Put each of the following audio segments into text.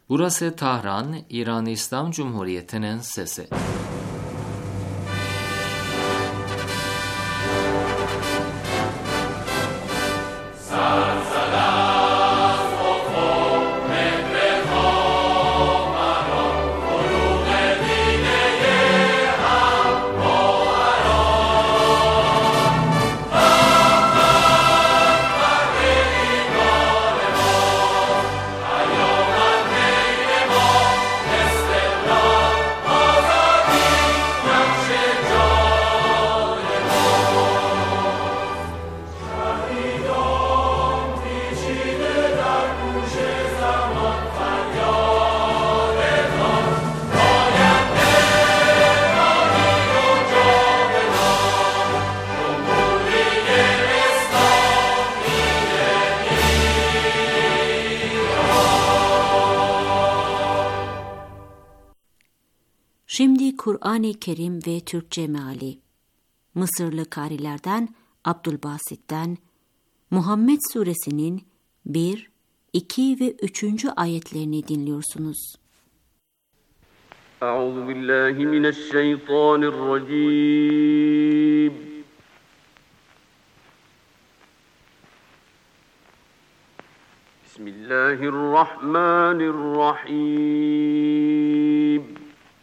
Burası Tahran, İran İslam Cumhuriyeti'nin sesi. Şimdi Kur'an-ı Kerim ve Türkçe meali. Mısırlı karilerden Abdülbasit'ten Muhammed Suresinin 1, 2 ve 3. ayetlerini dinliyorsunuz. Euzubillahimineşşeytanirracim. Bismillahirrahmanirrahim.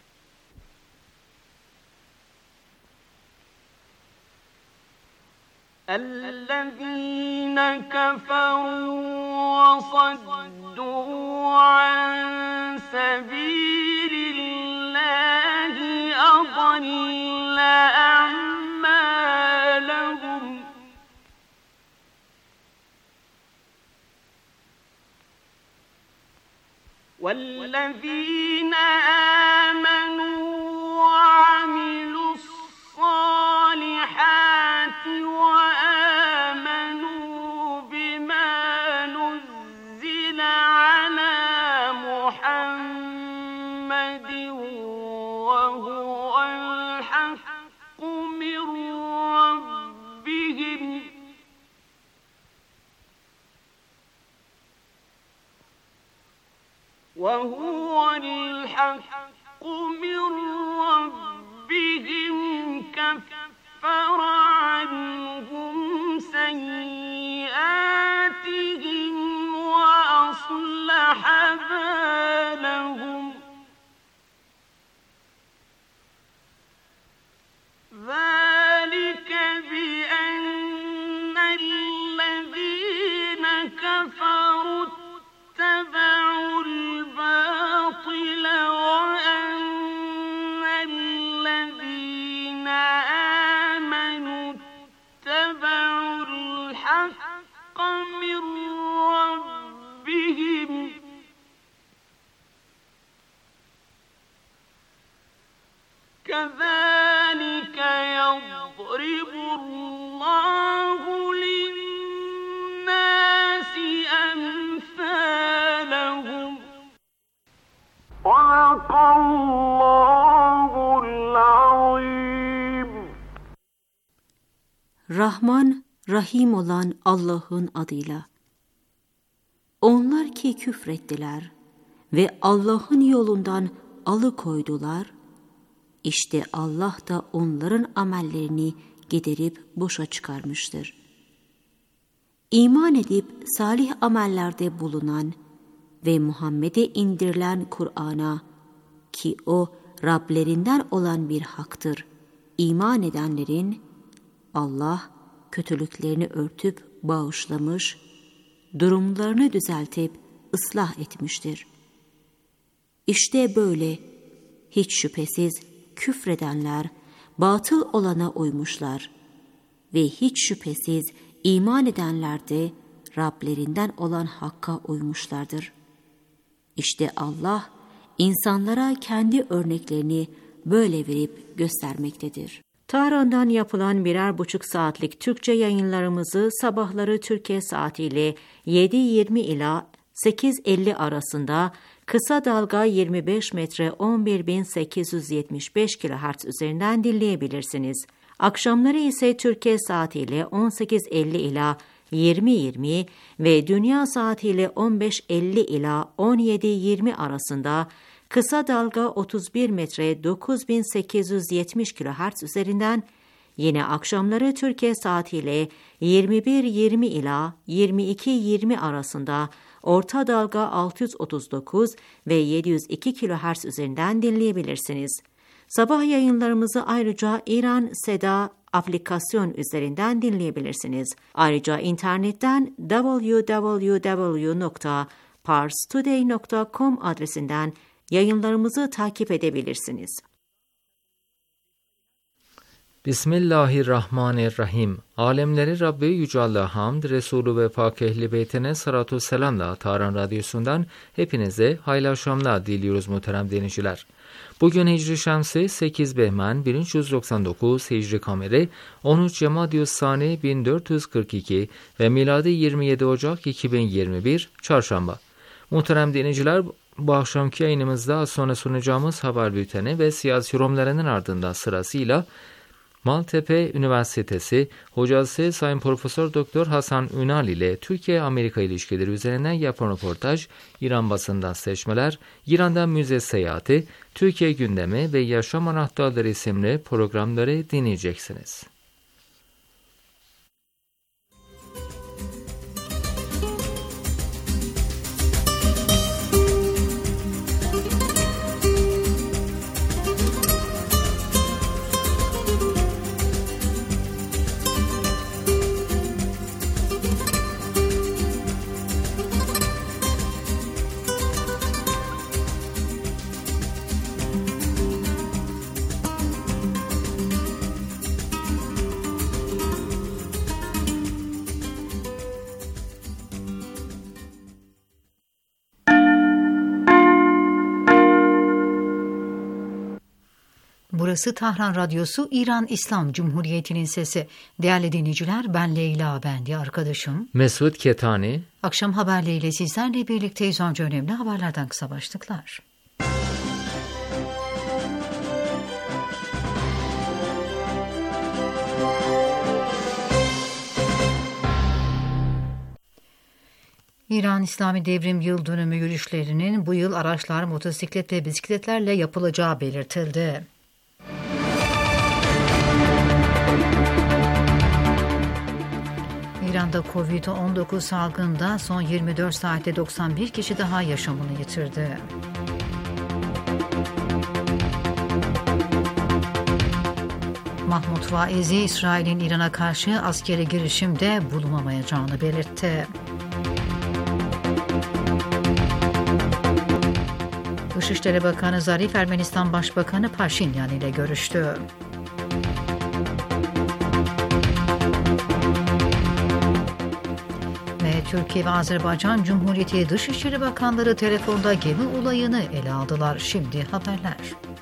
الذين كفروا وصدوا عن سبيل الله أضل أعمالهم والذين آمنوا وعملوا الصالحات وهو الحق من ربهم كفر عنهم سيئاتهم وأصلح بالهم ذلك بأن الذين كفروا اتبعوا الباطل وأن الذين آمنوا اتبعوا الحق من ربهم كذلك يضرب الله للناس أمثالهم صدق الله العظيم. Rahman, Rahim olan Allah'ın adıyla. Onlar ki küfrettiler ve Allah'ın yolundan alıkoydular, İşte Allah da onların amellerini giderip boşa çıkarmıştır. İman edip salih amellerde bulunan ve Muhammed'e indirilen Kur'an'a, ki o Rablerinden olan bir haktır, iman edenlerin Allah kötülüklerini örtüp bağışlamış, durumlarını düzeltip ıslah etmiştir. İşte böyle hiç şüphesiz küfredenler batıl olana uymuşlar ve hiç şüphesiz iman edenler de Rablerinden olan hakka uymuşlardır. İşte Allah insanlara kendi örneklerini böyle verip göstermektedir. Tahran'dan yapılan 1,5 saatlik Türkçe yayınlarımızı sabahları Türkiye saatiyle 7:20 ila 8:50 arasında kısa dalga 25 metre 11.875 kHz üzerinden dinleyebilirsiniz. Akşamları ise Türkiye saatiyle 18:50 ila 20.20 ve dünya saatiyle 15.50 ila 17.20 arasında kısa dalga 31 metre 9870 kHz üzerinden, yine akşamları Türkiye saatiyle 21.20 ila 22.20 arasında orta dalga 639 ve 702 kHz üzerinden dinleyebilirsiniz. Sabah yayınlarımızı ayrıca İran Seda aplikasyon üzerinden dinleyebilirsiniz. Ayrıca internetten www.parstoday.com adresinden yayınlarımızı takip edebilirsiniz. Bismillahirrahmanirrahim. Alemleri Rabbi Yüce Allah'a hamd, Resulü ve Pak Ehli Beytine salatu selamla Tahran Radyosu'ndan hepinize hayırlı akşamlar diliyoruz muhterem dinleyiciler. Bugün Hicri Şemsi 8 Behmen 1399, Hicri Kameri 13 Cemadyüssani 1442 ve miladi 27 Ocak 2021 Çarşamba. Muhterem dinleyiciler, bu akşamki yayınımızda az sonra sunacağımız haber bülteni ve siyasi yorumlarının ardından sırasıyla Maltepe Üniversitesi hocası Sayın Profesör Doktor Hasan Ünal ile Türkiye-Amerika ilişkileri üzerinden yapan röportaj, İran basından seçmeler, İran'dan müze seyahati, Türkiye gündemi ve yaşam anahtarları isimli programları dinleyeceksiniz. Burası Tahran Radyosu, İran İslam Cumhuriyeti'nin sesi. Değerli dinleyiciler, ben Leyla, ben de arkadaşım Mesut Ketani. Akşam haberleriyle sizlerle birlikteyiz. Önce önemli haberlerden kısa başlıklar. İran İslami Devrim Yıl Dönümü yürüyüşlerinin bu yıl araçlar, motosiklet ve bisikletlerle yapılacağı belirtildi. İran'da Covid-19 salgında son 24 saatte 91 kişi daha yaşamını yitirdi. Mahmut Vaizi, İsrail'in İran'a karşı askeri girişimde bulunamayacağını belirtti. Dışişleri Bakanı Zarif, Ermenistan Başbakanı Paşinyan ile görüştü. Türkiye ve Azerbaycan Cumhuriyeti Dışişleri Bakanları telefonda gemi olayını ele aldılar. Şimdi haberler.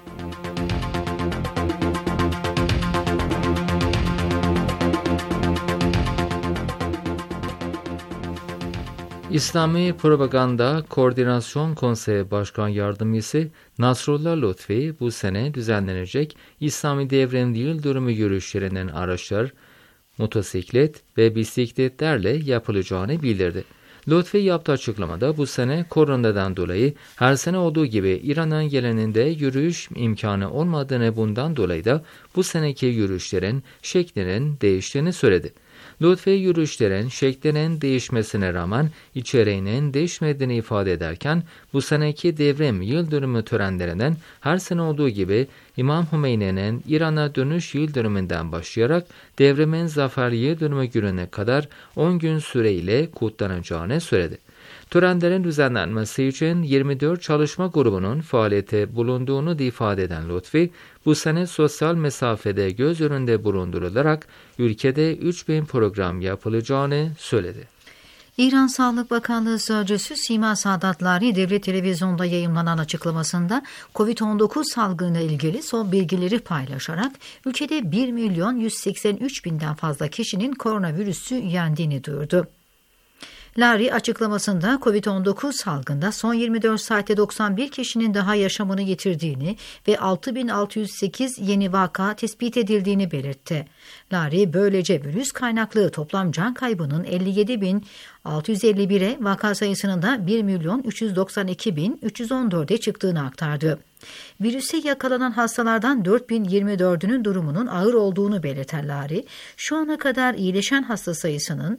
İslami Propaganda Koordinasyon Konseyi Başkan Yardımcısı Nasrullah Lutfi, bu sene düzenlenecek İslami Devrim Yıl Dönümü yürüyüşlerinden araçlar, motosiklet ve bisikletlerle yapılacağını bildirdi. Lutfi yaptığı açıklamada bu sene koronadan dolayı her sene olduğu gibi İran'ın geleninde yürüyüş imkanı olmadığını, bundan dolayı da bu seneki yürüyüşlerin şeklinin değiştiğini söyledi. Lutfi, yürüyüşlerin şeklinin değişmesine rağmen içeriğinin değişmediğini ifade ederken, bu seneki devrim yıl dönümü törenlerinden her sene olduğu gibi İmam Hümeyni'nin İran'a dönüş yıl dönümünden başlayarak devrimin zafer yıl dönümü gününe kadar 10 gün süreyle kutlanacağını söyledi. Törenlerin düzenlenmesi için 24 çalışma grubunun faaliyete bulunduğunu da ifade eden Lutfi, bu sene sosyal mesafede göz önünde bulundurularak ülkede 3000 program yapılacağını söyledi. İran Sağlık Bakanlığı Sözcüsü Sima Saadatvari, devlet televizyonda yayımlanan açıklamasında Covid-19 salgınıyla ilgili son bilgileri paylaşarak ülkede 1.183.000'den fazla kişinin koronavirüsü yendiğini duyurdu. Larry açıklamasında COVID-19 salgında son 24 saatte 91 kişinin daha yaşamını yitirdiğini ve 6.608 yeni vaka tespit edildiğini belirtti. Larry böylece virüs kaynaklı toplam can kaybının 57.651'e, vaka sayısının da 1.392.314'e çıktığını aktardı. Virüse yakalanan hastalardan 4.024'ünün durumunun ağır olduğunu belirten Larry, şu ana kadar iyileşen hasta sayısının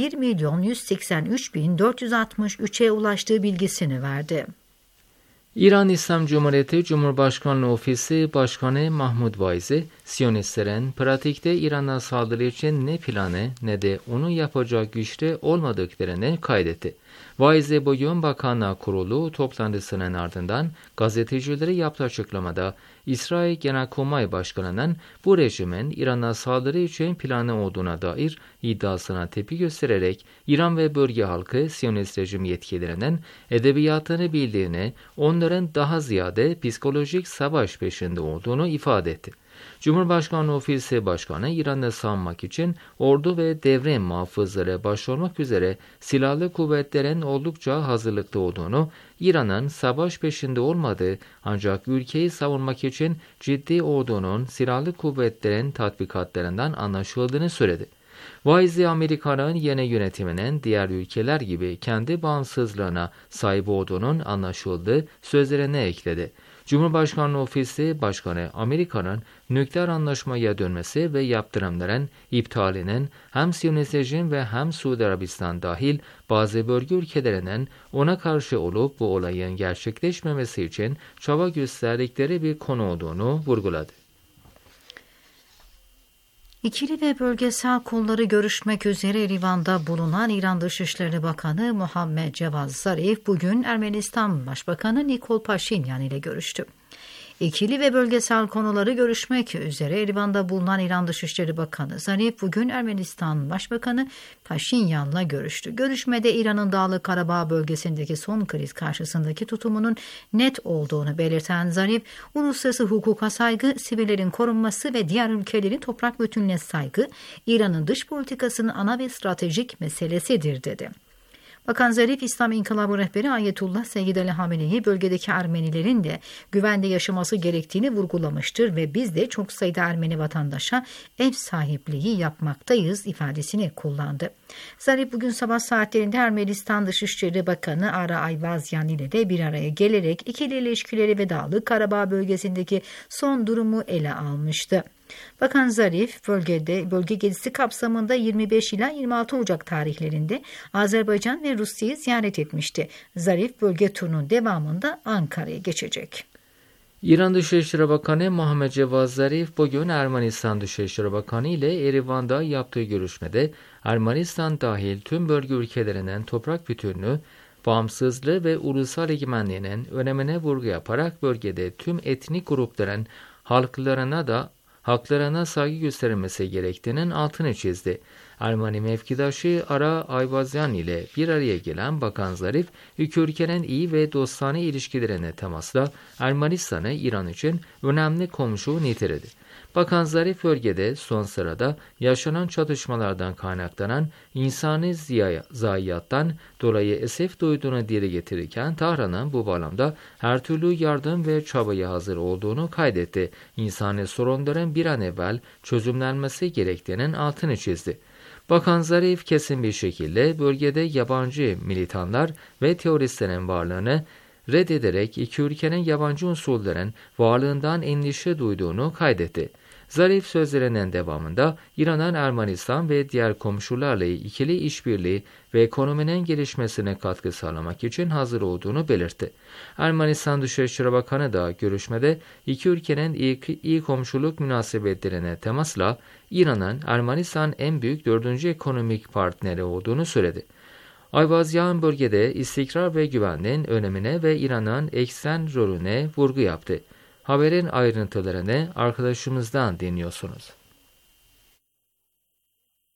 1.183.463'e ulaştığı bilgisini verdi. İran İslam Cumhuriyeti Cumhurbaşkanlığı Ofisi Başkanı Mahmud Vaizi, Siyonistlerin pratikte İran'a saldırı için ne planı ne de onu yapacak güçte olmadıklarını kaydetti. Vaizi bugün Bakanlar Kurulu toplantısının ardından gazetecilere yaptığı açıklamada İsrail Genelkurmay Başkanı'nın bu rejimin İran'a saldırı için planı olduğuna dair iddiasına tepki göstererek İran ve bölge halkı Siyonist rejim yetkililerinin edebiyatını bildiğini, onların daha ziyade psikolojik savaş peşinde olduğunu ifade etti. Cumhurbaşkanlığı Ofisi Başkanı İran'ı savunmak için ordu ve devrim muhafızları başta olmak üzere silahlı kuvvetlerin oldukça hazırlıklı olduğunu, İran'ın savaş peşinde olmadığı ancak ülkeyi savunmak için ciddi ordunun silahlı kuvvetlerin tatbikatlarından anlaşıldığını söyledi. Vaizi, Amerika'nın yeni yönetiminin diğer ülkeler gibi kendi bağımsızlığına sahip olduğunun anlaşıldığı sözlerine ekledi. Cumhurbaşkanlığı Ofisi Başkanı, Amerika'nın nükleer anlaşmaya dönmesi ve yaptırımların iptalinin hem Siyonist rejim ve hem Suudi Arabistan dahil bazı bölge ülkelerinin ona karşı olup bu olayın gerçekleşmemesi için çaba gösterdikleri bir konu olduğunu vurguladı. İkili ve bölgesel konuları görüşmek üzere Erivan'da bulunan İran Dışişleri Bakanı Muhammed Cevad Zarif bugün Ermenistan Başbakanı Nikol Paşinyan ile görüştü. İkili ve bölgesel konuları görüşmek üzere Erivan'da bulunan İran Dışişleri Bakanı Zarif bugün Ermenistan Başbakanı Paşinyan'la görüştü. Görüşmede İran'ın Dağlık Karabağ bölgesindeki son kriz karşısındaki tutumunun net olduğunu belirten Zarif, uluslararası hukuka saygı, sivillerin korunması ve diğer ülkelerin toprak bütünlüğüne saygı İran'ın dış politikasının ana ve stratejik meselesidir dedi. Bakan Zarif, İslam İnkılabı rehberi Ayetullah Seyyid Ali Hamene'yi bölgedeki Ermenilerin de güvende yaşaması gerektiğini vurgulamıştır ve biz de çok sayıda Ermeni vatandaşa ev sahipliği yapmaktayız ifadesini kullandı. Zarif bugün sabah saatlerinde Ermenistan Dışişleri Bakanı Ara Ayvazyan ile de bir araya gelerek ikili ilişkileri ve Dağlık Karabağ bölgesindeki son durumu ele almıştı. Bakan Zarif bölge gezisi kapsamında 25 ila 26 Ocak tarihlerinde Azerbaycan ve Rusya'yı ziyaret etmişti. Zarif bölge turunun devamında Ankara'ya geçecek. İran Dışişleri Bakanı Muhammed Cevad Zarif bugün Ermenistan Dışişleri Bakanı ile Erivan'da yaptığı görüşmede Ermenistan dahil tüm bölge ülkelerinin toprak bütünlüğü, bağımsızlığı ve ulusal egemenliğinin önemine vurgu yaparak bölgede tüm etnik grupların haklarına saygı gösterilmesi gerektiğinin altını çizdi. Ermeni mevkidaşı Ara Ayvazyan ile bir araya gelen Bakan Zarif, iki ülkenin iyi ve dostane ilişkilerine temasla Ermenistan'ı İran için önemli komşu niteledi. Bakan Zarif bölgede son sırada yaşanan çatışmalardan kaynaklanan insani zayiattan dolayı esef duyduğunu dile getirirken Tahran'ın bu bağlamda her türlü yardım ve çabaya hazır olduğunu kaydetti. İnsani sorunların bir an evvel çözümlenmesi gerektiğinin altını çizdi. Bakan Zarif kesin bir şekilde bölgede yabancı militanlar ve teröristlerin varlığını reddederek iki ülkenin yabancı unsurların varlığından endişe duyduğunu kaydetti. Zarif sözlerinin devamında İran'ın Ermenistan ve diğer komşularla ikili işbirliği ve ekonominin gelişmesine katkı sağlamak için hazır olduğunu belirtti. Ermenistan Dışişleri Bakanı da görüşmede iki ülkenin iyi komşuluk münasebetlerine temasla İran'ın Ermenistan en büyük 4. ekonomik partneri olduğunu söyledi. Ayvazyan bölgede istikrar ve güvenliğin önemine ve İran'ın eksen rolüne vurgu yaptı. Haberin ayrıntılarını arkadaşımızdan dinliyorsunuz.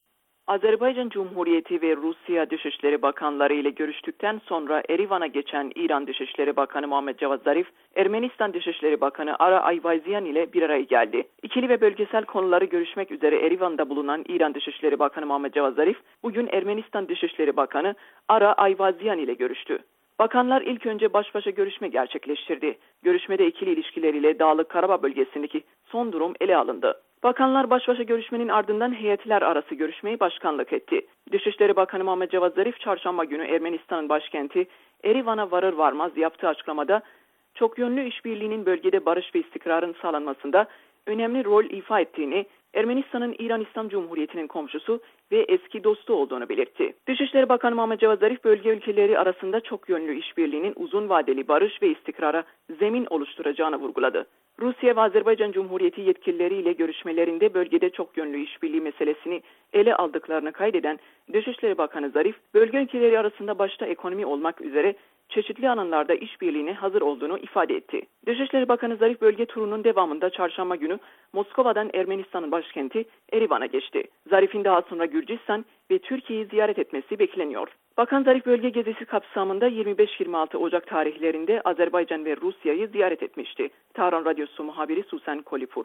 Azerbaycan Cumhuriyeti ve Rusya Dışişleri Bakanları ile görüştükten sonra Erivan'a geçen İran Dışişleri Bakanı Muhammed Cavad Zarif, Ermenistan Dışişleri Bakanı Ara Ayvazyan ile bir araya geldi. İkili ve bölgesel konuları görüşmek üzere Erivan'da bulunan İran Dışişleri Bakanı Muhammed Cavad Zarif, bugün Ermenistan Dışişleri Bakanı Ara Ayvazyan ile görüştü. Bakanlar ilk önce baş başa görüşme gerçekleştirdi. Görüşmede ikili ilişkiler ile Dağlık Karabağ bölgesindeki son durum ele alındı. Bakanlar baş başa görüşmenin ardından heyetler arası görüşmeye başkanlık etti. Dışişleri Bakanı Muhammed Cavad Zarif, çarşamba günü Ermenistan'ın başkenti Erivan'a varır varmaz yaptığı açıklamada, çok yönlü işbirliğinin bölgede barış ve istikrarın sağlanmasında önemli rol ifa ettiğini, Ermenistan'ın İran İslam Cumhuriyeti'nin komşusu ve eski dostu olduğunu belirtti. Dışişleri Bakanı Muhammed Cavad Zarif, bölge ülkeleri arasında çok yönlü işbirliğinin uzun vadeli barış ve istikrara zemin oluşturacağını vurguladı. Rusya ve Azerbaycan Cumhuriyeti yetkilileriyle görüşmelerinde bölgede çok yönlü işbirliği meselesini ele aldıklarını kaydeden Dışişleri Bakanı Zarif, bölge ülkeleri arasında başta ekonomi olmak üzere çeşitli alanlarda işbirliğine hazır olduğunu ifade etti. Dışişleri Bakanı Zarif, bölge turunun devamında çarşamba günü Moskova'dan Ermenistan'ın başkenti Erivan'a geçti. Zarif'in daha sonra Gürcistan ve Türkiye'yi ziyaret etmesi bekleniyor. Bakan Zarif, bölge gezisi kapsamında 25-26 Ocak tarihlerinde Azerbaycan ve Rusya'yı ziyaret etmişti. Tahran Radyosu muhabiri Susan Kolipur.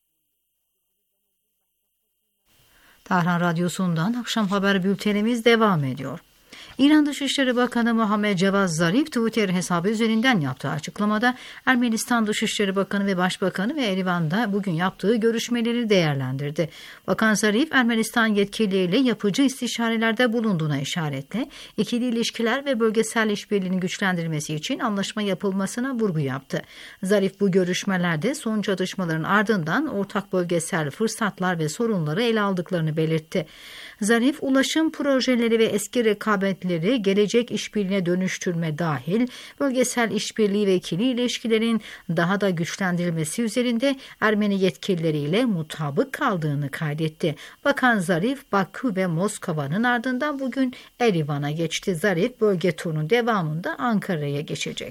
Tahran Radyosu'ndan akşam haber bültenimiz devam ediyor. İran Dışişleri Bakanı Muhammed Cavad Zarif Twitter hesabı üzerinden yaptığı açıklamada Ermenistan Dışişleri Bakanı ve Başbakanı ve Erivan'da bugün yaptığı görüşmeleri değerlendirdi. Bakan Zarif, Ermenistan yetkilileriyle yapıcı istişarelerde bulunduğuna işaretle ikili ilişkiler ve bölgesel işbirliğini güçlendirmesi için anlaşma yapılmasına vurgu yaptı. Zarif bu görüşmelerde son çatışmaların ardından ortak bölgesel fırsatlar ve sorunları ele aldıklarını belirtti. Zarif, ulaşım projeleri ve eski rekabetleri gelecek işbirliğine dönüştürme dahil bölgesel işbirliği ve ikili ilişkilerin daha da güçlendirilmesi üzerinde Ermeni yetkilileriyle mutabık kaldığını kaydetti. Bakan Zarif, Bakü ve Moskova'nın ardından bugün Erivan'a geçti. Zarif, bölge turunun devamında Ankara'ya geçecek.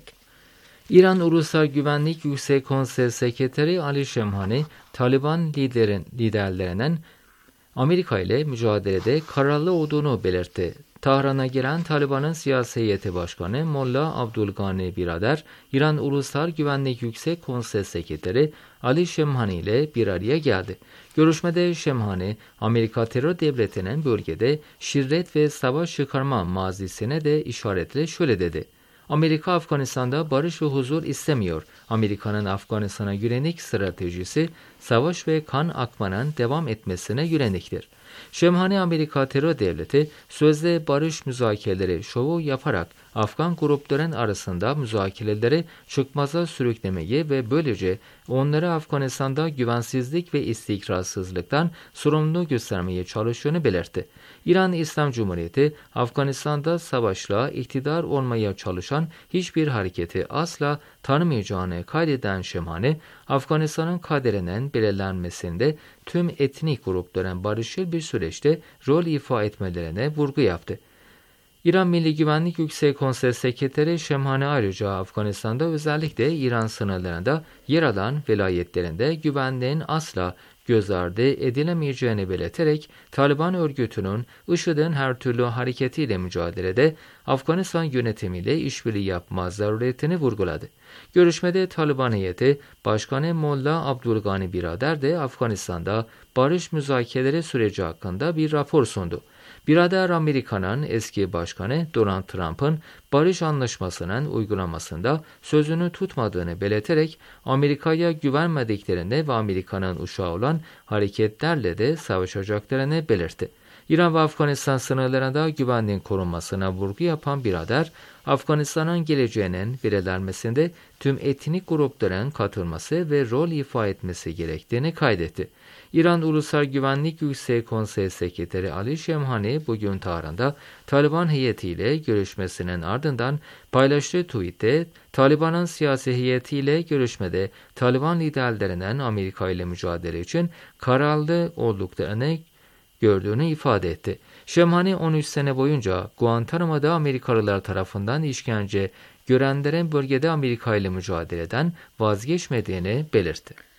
İran Ulusal Güvenlik Yüksek Konsey Sekreteri Ali Şemhani, Taliban liderlerinden Amerika ile mücadelede kararlı olduğunu belirtti. Tahran'a gelen Taliban'ın siyasi heyeti başkanı Molla Abdulgani Birader, İran Ulusal Güvenlik Yüksek Konsey Sekreteri Ali Şemhani ile bir araya geldi. Görüşmede Şemhani, Amerika terör devletinin bölgede şiddet ve savaş çıkarma mazisine de işaretle şöyle dedi: Amerika Afganistan'da barış ve huzur istemiyor. Amerika'nın Afganistan'a yönelik stratejisi savaş ve kan akmanın devam etmesine yöneliktir. Şemhani, Amerika terör devleti sözde barış müzakereleri şovu yaparak Afgan grupların arasında müzakereleri çıkmaza sürüklemeyi ve böylece onları Afganistan'da güvensizlik ve istikrarsızlıktan sorumlu göstermeye çalıştığını belirtti. İran İslam Cumhuriyeti, Afganistan'da savaşla iktidar olmaya çalışan hiçbir hareketi asla tanımayacağını kaydeden Şemhani, Afganistan'ın kaderinin belirlenmesinde tüm etnik grupların barışçıl bir süreçte rol ifa etmelerine vurgu yaptı. İran Milli Güvenlik Yüksek Konsey Sekreteri Şemhani ayrıca Afganistan'da özellikle İran sınırlarında yer alan velayetlerinde güvenliğin asla göz ardı edilemeyeceğini belirterek Taliban örgütünün IŞİD'in her türlü hareketiyle mücadelede Afganistan yönetimiyle işbirliği yapma zaruretini vurguladı. Görüşmede Taliban heyeti Başkanı Molla Abdulgani Birader de Afganistan'da barış müzakereleri süreci hakkında bir rapor sundu. Birader, Amerika'nın eski başkanı Donald Trump'ın barış anlaşmasının uygulamasında sözünü tutmadığını belirterek Amerika'ya güvenmediklerini ve Amerika'nın uşağı olan hareketlerle de savaşacaklarını belirtti. İran ve Afganistan sınırlarında güvenliğin korunmasına vurgu yapan Birader, Afganistan'ın geleceğinin belirlenmesinde tüm etnik grupların katılması ve rol ifa etmesi gerektiğini kaydetti. İran Ulusal Güvenlik Yüksek Konsey Sekreteri Ali Şemhani bugün Tahran'da Taliban heyetiyle görüşmesinin ardından paylaştığı tweette Taliban'ın siyasi heyetiyle görüşmede Taliban liderlerinin Amerika ile mücadele için kararlı olduklarını gördüğünü ifade etti. Şemhani 13 sene boyunca Guantanamo'da Amerikalılar tarafından işkence görenlerin bölgede Amerika ile mücadeleden vazgeçmediğini belirtti.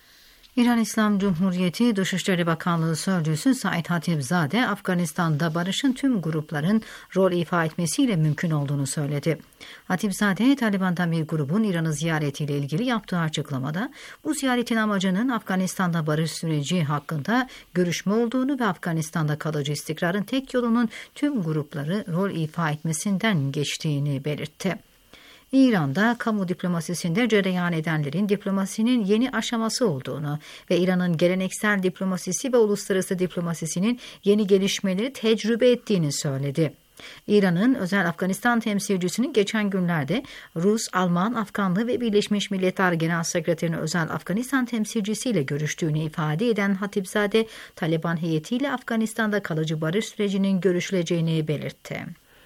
İran İslam Cumhuriyeti Dışişleri Bakanlığı Sözcüsü Said Hatibzade, Afganistan'da barışın tüm grupların rol ifa etmesiyle mümkün olduğunu söyledi. Hatibzade, Taliban'dan bir grubun İran'ı ziyaretiyle ilgili yaptığı açıklamada, bu ziyaretin amacının Afganistan'da barış süreci hakkında görüşme olduğunu ve Afganistan'da kalıcı istikrarın tek yolunun tüm grupları rol ifa etmesinden geçtiğini belirtti. İran'da kamu diplomasisinde cereyan edenlerin diplomasinin yeni aşaması olduğunu ve İran'ın geleneksel diplomasisi ve uluslararası diplomasisinin yeni gelişmeleri tecrübe ettiğini söyledi. İran'ın özel Afganistan temsilcisinin geçen günlerde Rus, Alman, Afganlı ve Birleşmiş Milletler Genel Sekreterinin özel Afganistan temsilcisiyle görüştüğünü ifade eden Hatibzade, Taliban heyetiyle Afganistan'da kalıcı barış sürecinin görüşüleceğini belirtti.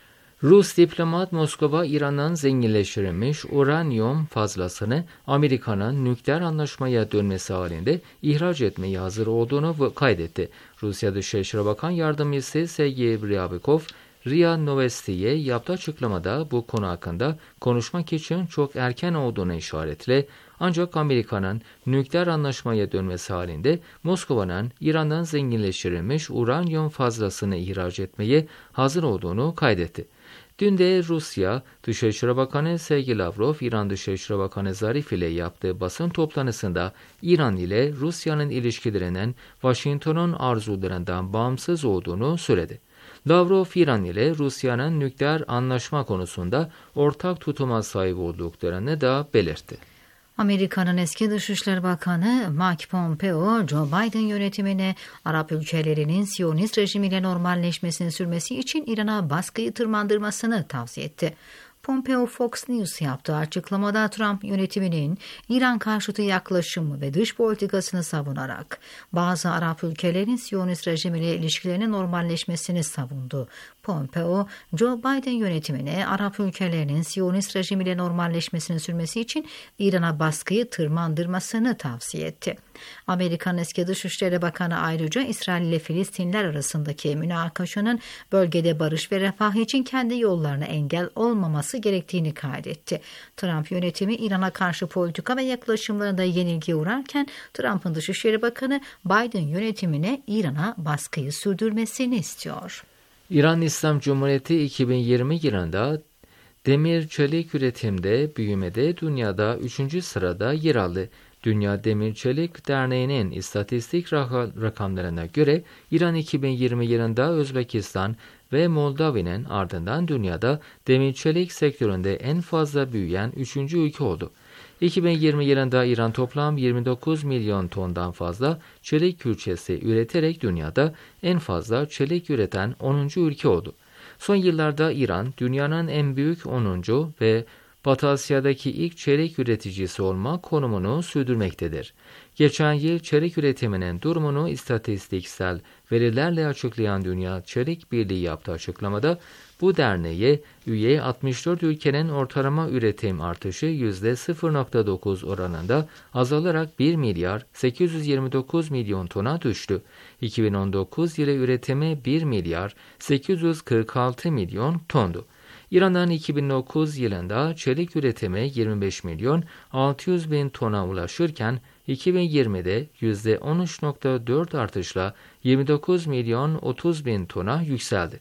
Rus diplomat Moskova, İran'ın zenginleştirilmiş uranyum fazlasını Amerika'nın nükleer anlaşmaya dönmesi halinde ihraç etmeye hazır olduğunu kaydetti. Rusya Dışişleri Bakan Yardımcısı Sergey Ryabkov, RIA Novosti'ye yaptığı açıklamada bu konu hakkında konuşmak için çok erken olduğunu işaretle, ancak Amerika'nın nükleer anlaşmaya dönmesi halinde Moskova'nın İran'dan zenginleştirilmiş uranyum fazlasını ihraç etmeye hazır olduğunu kaydetti. Dün de Rusya Dışişleri Bakanı Sergey Lavrov, İran Dışişleri Bakanı Zarif ile yaptığı basın toplantısında İran ile Rusya'nın ilişkilerinin Washington'un arzularından bağımsız olduğunu söyledi. Lavrov, İran ile Rusya'nın nükleer anlaşma konusunda ortak tutuma sahip olduklarını da belirtti. Amerika'nın eski Dışişleri Bakanı Mike Pompeo, Joe Biden yönetimine Arap ülkelerinin Siyonist rejimiyle normalleşmesini sürmesi için İran'a baskıyı tırmandırmasını tavsiye etti. Pompeo, Fox News yaptığı açıklamada Trump yönetiminin İran karşıtı yaklaşımı ve dış politikasını savunarak bazı Arap ülkelerin Siyonist rejimiyle ilişkilerinin normalleşmesini savundu. Pompeo, Joe Biden yönetimine Arap ülkelerinin Siyonist rejimiyle normalleşmesini sürmesi için İran'a baskıyı tırmandırmasını tavsiye etti. Amerikan eski Dışişleri Bakanı ayrıca İsrail ile Filistinler arasındaki münakaşanın bölgede barış ve refah için kendi yollarına engel olmaması gerektiğini kaydetti. Trump yönetimi İran'a karşı politika ve yaklaşımlarında yenilgiye uğrarken Trump'ın Dışişleri Bakanı Biden yönetimine İran'a baskıyı sürdürmesini istiyor. İran İslam Cumhuriyeti 2020 yılında demir çelik üretimde büyümede dünyada 3. sırada yer aldı. Dünya Demir Çelik Derneği'nin istatistik rakamlarına göre İran 2020 yılında Özbekistan ve Moldova'nın ardından dünyada demir çelik sektöründe en fazla büyüyen 3. ülke oldu. 2020 yılında İran toplam 29 milyon tondan fazla çelik külçesi üreterek dünyada en fazla çelik üreten 10. ülke oldu. Son yıllarda İran dünyanın en büyük 10. ve Batı Asya'daki ilk çelik üreticisi olma konumunu sürdürmektedir. Geçen yıl çelik üretiminin durumunu istatistiksel verilerle açıklayan Dünya Çelik Birliği yaptığı açıklamada, bu derneğe üye 64 ülkenin ortalama üretim artışı %0.9 oranında azalarak 1 milyar 829 milyon tona düştü. 2019 yılı üretimi 1 milyar 846 milyon tondu. İran'ın 2009 yılında çelik üretimi 25 milyon 600 bin tona ulaşırken 2020'de %13.4 artışla 29 milyon 30 bin tona yükseldi.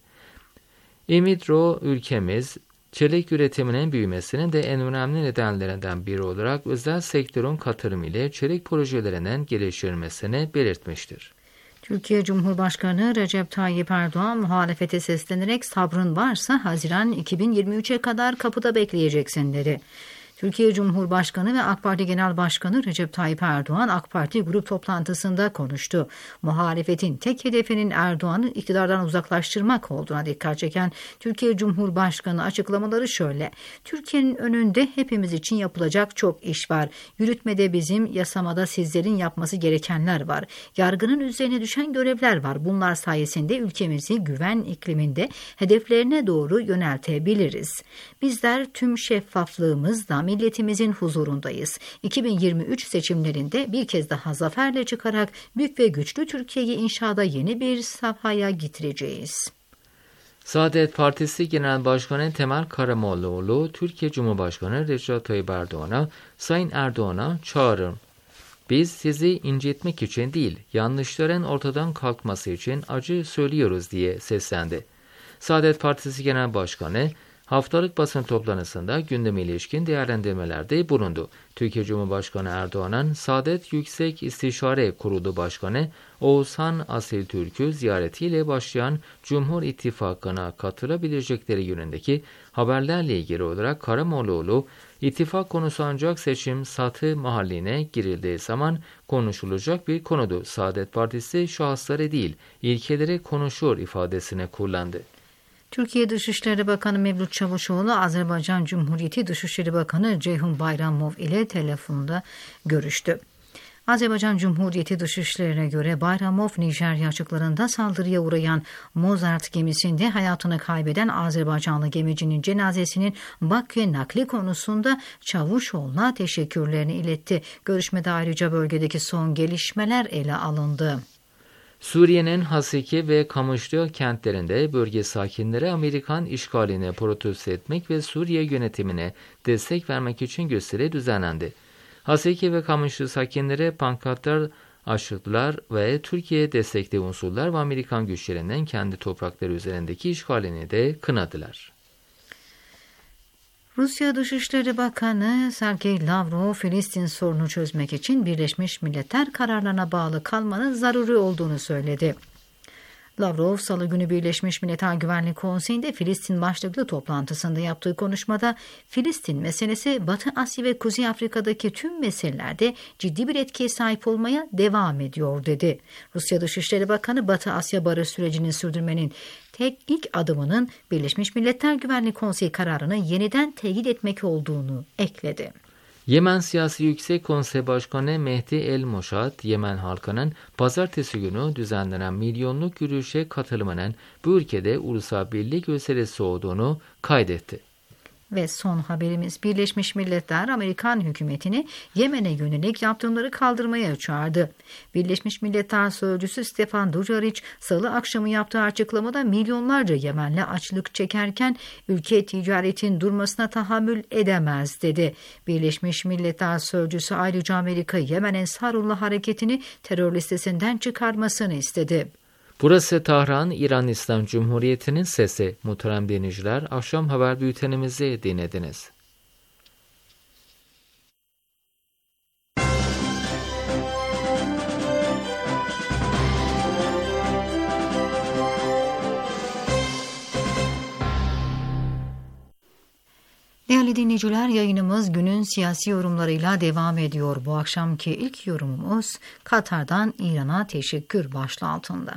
İmidro ülkemiz çelik üretiminin büyümesinin de en önemli nedenlerinden biri olarak özel sektörün katılımı ile çelik projelerinin geliştirilmesini belirtmiştir. Türkiye Cumhurbaşkanı Recep Tayyip Erdoğan muhalefete seslenerek sabrın varsa Haziran 2023'e kadar kapıda bekleyeceksin dedi. Türkiye Cumhurbaşkanı ve AK Parti Genel Başkanı Recep Tayyip Erdoğan AK Parti grup toplantısında konuştu. Muhalefetin tek hedefinin Erdoğan'ı iktidardan uzaklaştırmak olduğuna dikkat çeken Türkiye Cumhurbaşkanı açıklamaları şöyle: Türkiye'nin önünde hepimiz için yapılacak çok iş var. Yürütmede bizim, yasamada sizlerin yapması gerekenler var. Yargının üzerine düşen görevler var. Bunlar sayesinde ülkemizi güven ikliminde hedeflerine doğru yöneltebiliriz. Bizler tüm şeffaflığımızla milletimizin huzurundayız. 2023 seçimlerinde bir kez daha zaferle çıkarak büyük ve güçlü Türkiye'yi inşada yeni bir safhaya getireceğiz. Saadet Partisi Genel Başkanı Temel Karamollaoğlu, Türkiye Cumhurbaşkanı Recep Tayyip Erdoğan'a, Sayın Erdoğan'a çağrım Biz sizi incitmek için değil, yanlışların ortadan kalkması için acı söylüyoruz diye seslendi. Saadet Partisi Genel Başkanı haftalık basın toplantısında gündeme ilişkin değerlendirmelerde bulundu. Türkiye Cumhurbaşkanı Erdoğan'ın Saadet Yüksek İstişare Kurulu Başkanı Oğuzhan Asiltürk'ü ziyaretiyle başlayan Cumhur İttifakı'na katılabilecekleri yönündeki haberlerle ilgili olarak Karamollaoğlu, ittifak konusu ancak seçim satı mahalline girildiği zaman konuşulacak bir konudu. Saadet Partisi şahısları değil, ilkeleri konuşur ifadesini kullandı. Türkiye Dışişleri Bakanı Mevlüt Çavuşoğlu, Azerbaycan Cumhuriyeti Dışişleri Bakanı Ceyhun Bayramov ile telefonda görüştü. Azerbaycan Cumhuriyeti Dışişleri'ne göre Bayramov, Nijerya açıklarında saldırıya uğrayan Mozart gemisinde hayatını kaybeden Azerbaycanlı gemicinin cenazesinin Bakü'ye nakli konusunda Çavuşoğlu'na teşekkürlerini iletti. Görüşmede ayrıca bölgedeki son gelişmeler ele alındı. Suriye'nin Haseki ve Kamışlı kentlerinde bölge sakinleri Amerikan işgaline protesto etmek ve Suriye yönetimine destek vermek için gösteri düzenlendi. Haseki ve Kamışlı sakinleri pankartlar açtılar ve Türkiye destekli unsurlar ve Amerikan güçlerinden kendi toprakları üzerindeki işgalini de kınadılar. Rusya Dışişleri Bakanı Sergey Lavrov, Filistin sorunu çözmek için Birleşmiş Milletler kararlarına bağlı kalmanın zaruri olduğunu söyledi. Lavrov, Salı günü Birleşmiş Milletler Güvenlik Konseyi'nde Filistin başlıklı toplantısında yaptığı konuşmada Filistin meselesi Batı Asya ve Kuzey Afrika'daki tüm meselelerde ciddi bir etkiye sahip olmaya devam ediyor dedi. Rusya Dışişleri Bakanı, Batı Asya barış sürecini sürdürmenin ilk adımının Birleşmiş Milletler Güvenlik Konseyi kararını yeniden teyit etmek olduğunu ekledi. Yemen Siyasi Yüksek Konsey Başkanı Mehdi El Moşat, Yemen halkının pazartesi günü düzenlenen milyonluk yürüyüşe katılımının bu ülkede ulusal birlik gösterisi olduğunu kaydetti. Ve son haberimiz, Birleşmiş Milletler Amerikan hükümetini Yemen'e yönelik yaptırımları kaldırmaya çağırdı. Birleşmiş Milletler Sözcüsü Stefan Dujarric, Salı akşamı yaptığı açıklamada milyonlarca Yemenli açlık çekerken ülke ticaretin durmasına tahammül edemez dedi. Birleşmiş Milletler Sözcüsü ayrıca Amerika'yı Yemen Ensarullah hareketini terör listesinden çıkarmasını istedi. Burası Tahran, İran İslam Cumhuriyeti'nin sesi. Muhterem dinleyiciler, akşam haber bültenimizi dinlediniz. Değerli dinleyiciler, yayınımız günün siyasi yorumlarıyla devam ediyor. Bu akşamki ilk yorumumuz Katar'dan İran'a teşekkür başlığı altında.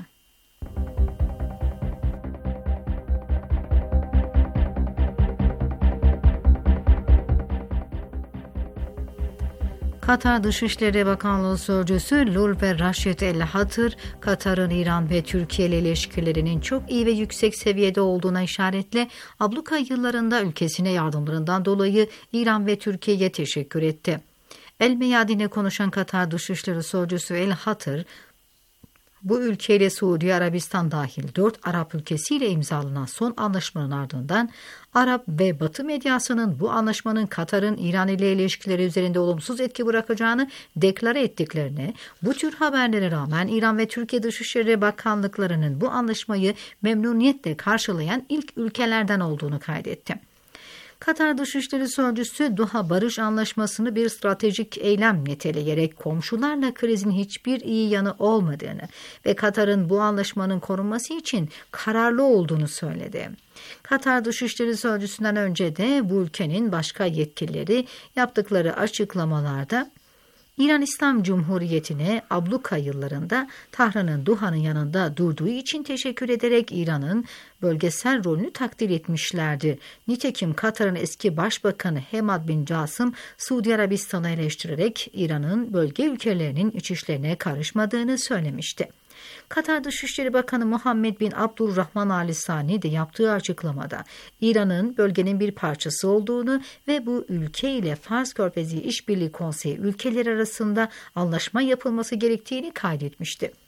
Katar Dışişleri Bakanlığı Sözcüsü Lulve Rashid El Hatır, Katar'ın İran ve Türkiye ile ilişkilerinin çok iyi ve yüksek seviyede olduğuna işaretle abluka yıllarında ülkesine yardımlarından dolayı İran ve Türkiye'ye teşekkür etti. El Meyadin'e konuşan Katar Dışişleri Sözcüsü El Hatır, bu ülkeyle Suudi Arabistan dahil 4 Arap ülkesiyle imzalanan son anlaşmanın ardından Arap ve Batı medyasının bu anlaşmanın Katar'ın İran ile ilişkileri üzerinde olumsuz etki bırakacağını deklare ettiklerine, bu tür haberlere rağmen İran ve Türkiye Dışişleri Bakanlıklarının bu anlaşmayı memnuniyetle karşılayan ilk ülkelerden olduğunu kaydetti. Katar Dışişleri Sözcüsü Doha Barış Anlaşması'nı bir stratejik eylem niteleyerek komşularla krizin hiçbir iyi yanı olmadığını ve Katar'ın bu anlaşmanın korunması için kararlı olduğunu söyledi. Katar Dışişleri Sözcüsü'nden önce de bu ülkenin başka yetkilileri yaptıkları açıklamalarda İran İslam Cumhuriyeti'ne abluka yıllarında Tahran'ın Doha'nın yanında durduğu için teşekkür ederek İran'ın bölgesel rolünü takdir etmişlerdi. Nitekim Katar'ın eski Başbakanı Hemad bin Casım, Suudi Arabistan'ı eleştirerek İran'ın bölge ülkelerinin iç işlerine karışmadığını söylemişti. Katar Dışişleri Bakanı Muhammed bin Abdurrahman Al Sani de yaptığı açıklamada İran'ın bölgenin bir parçası olduğunu ve bu ülke ile Fars Körfezi İşbirliği Konseyi ülkeleri arasında anlaşma yapılması gerektiğini kaydetmişti.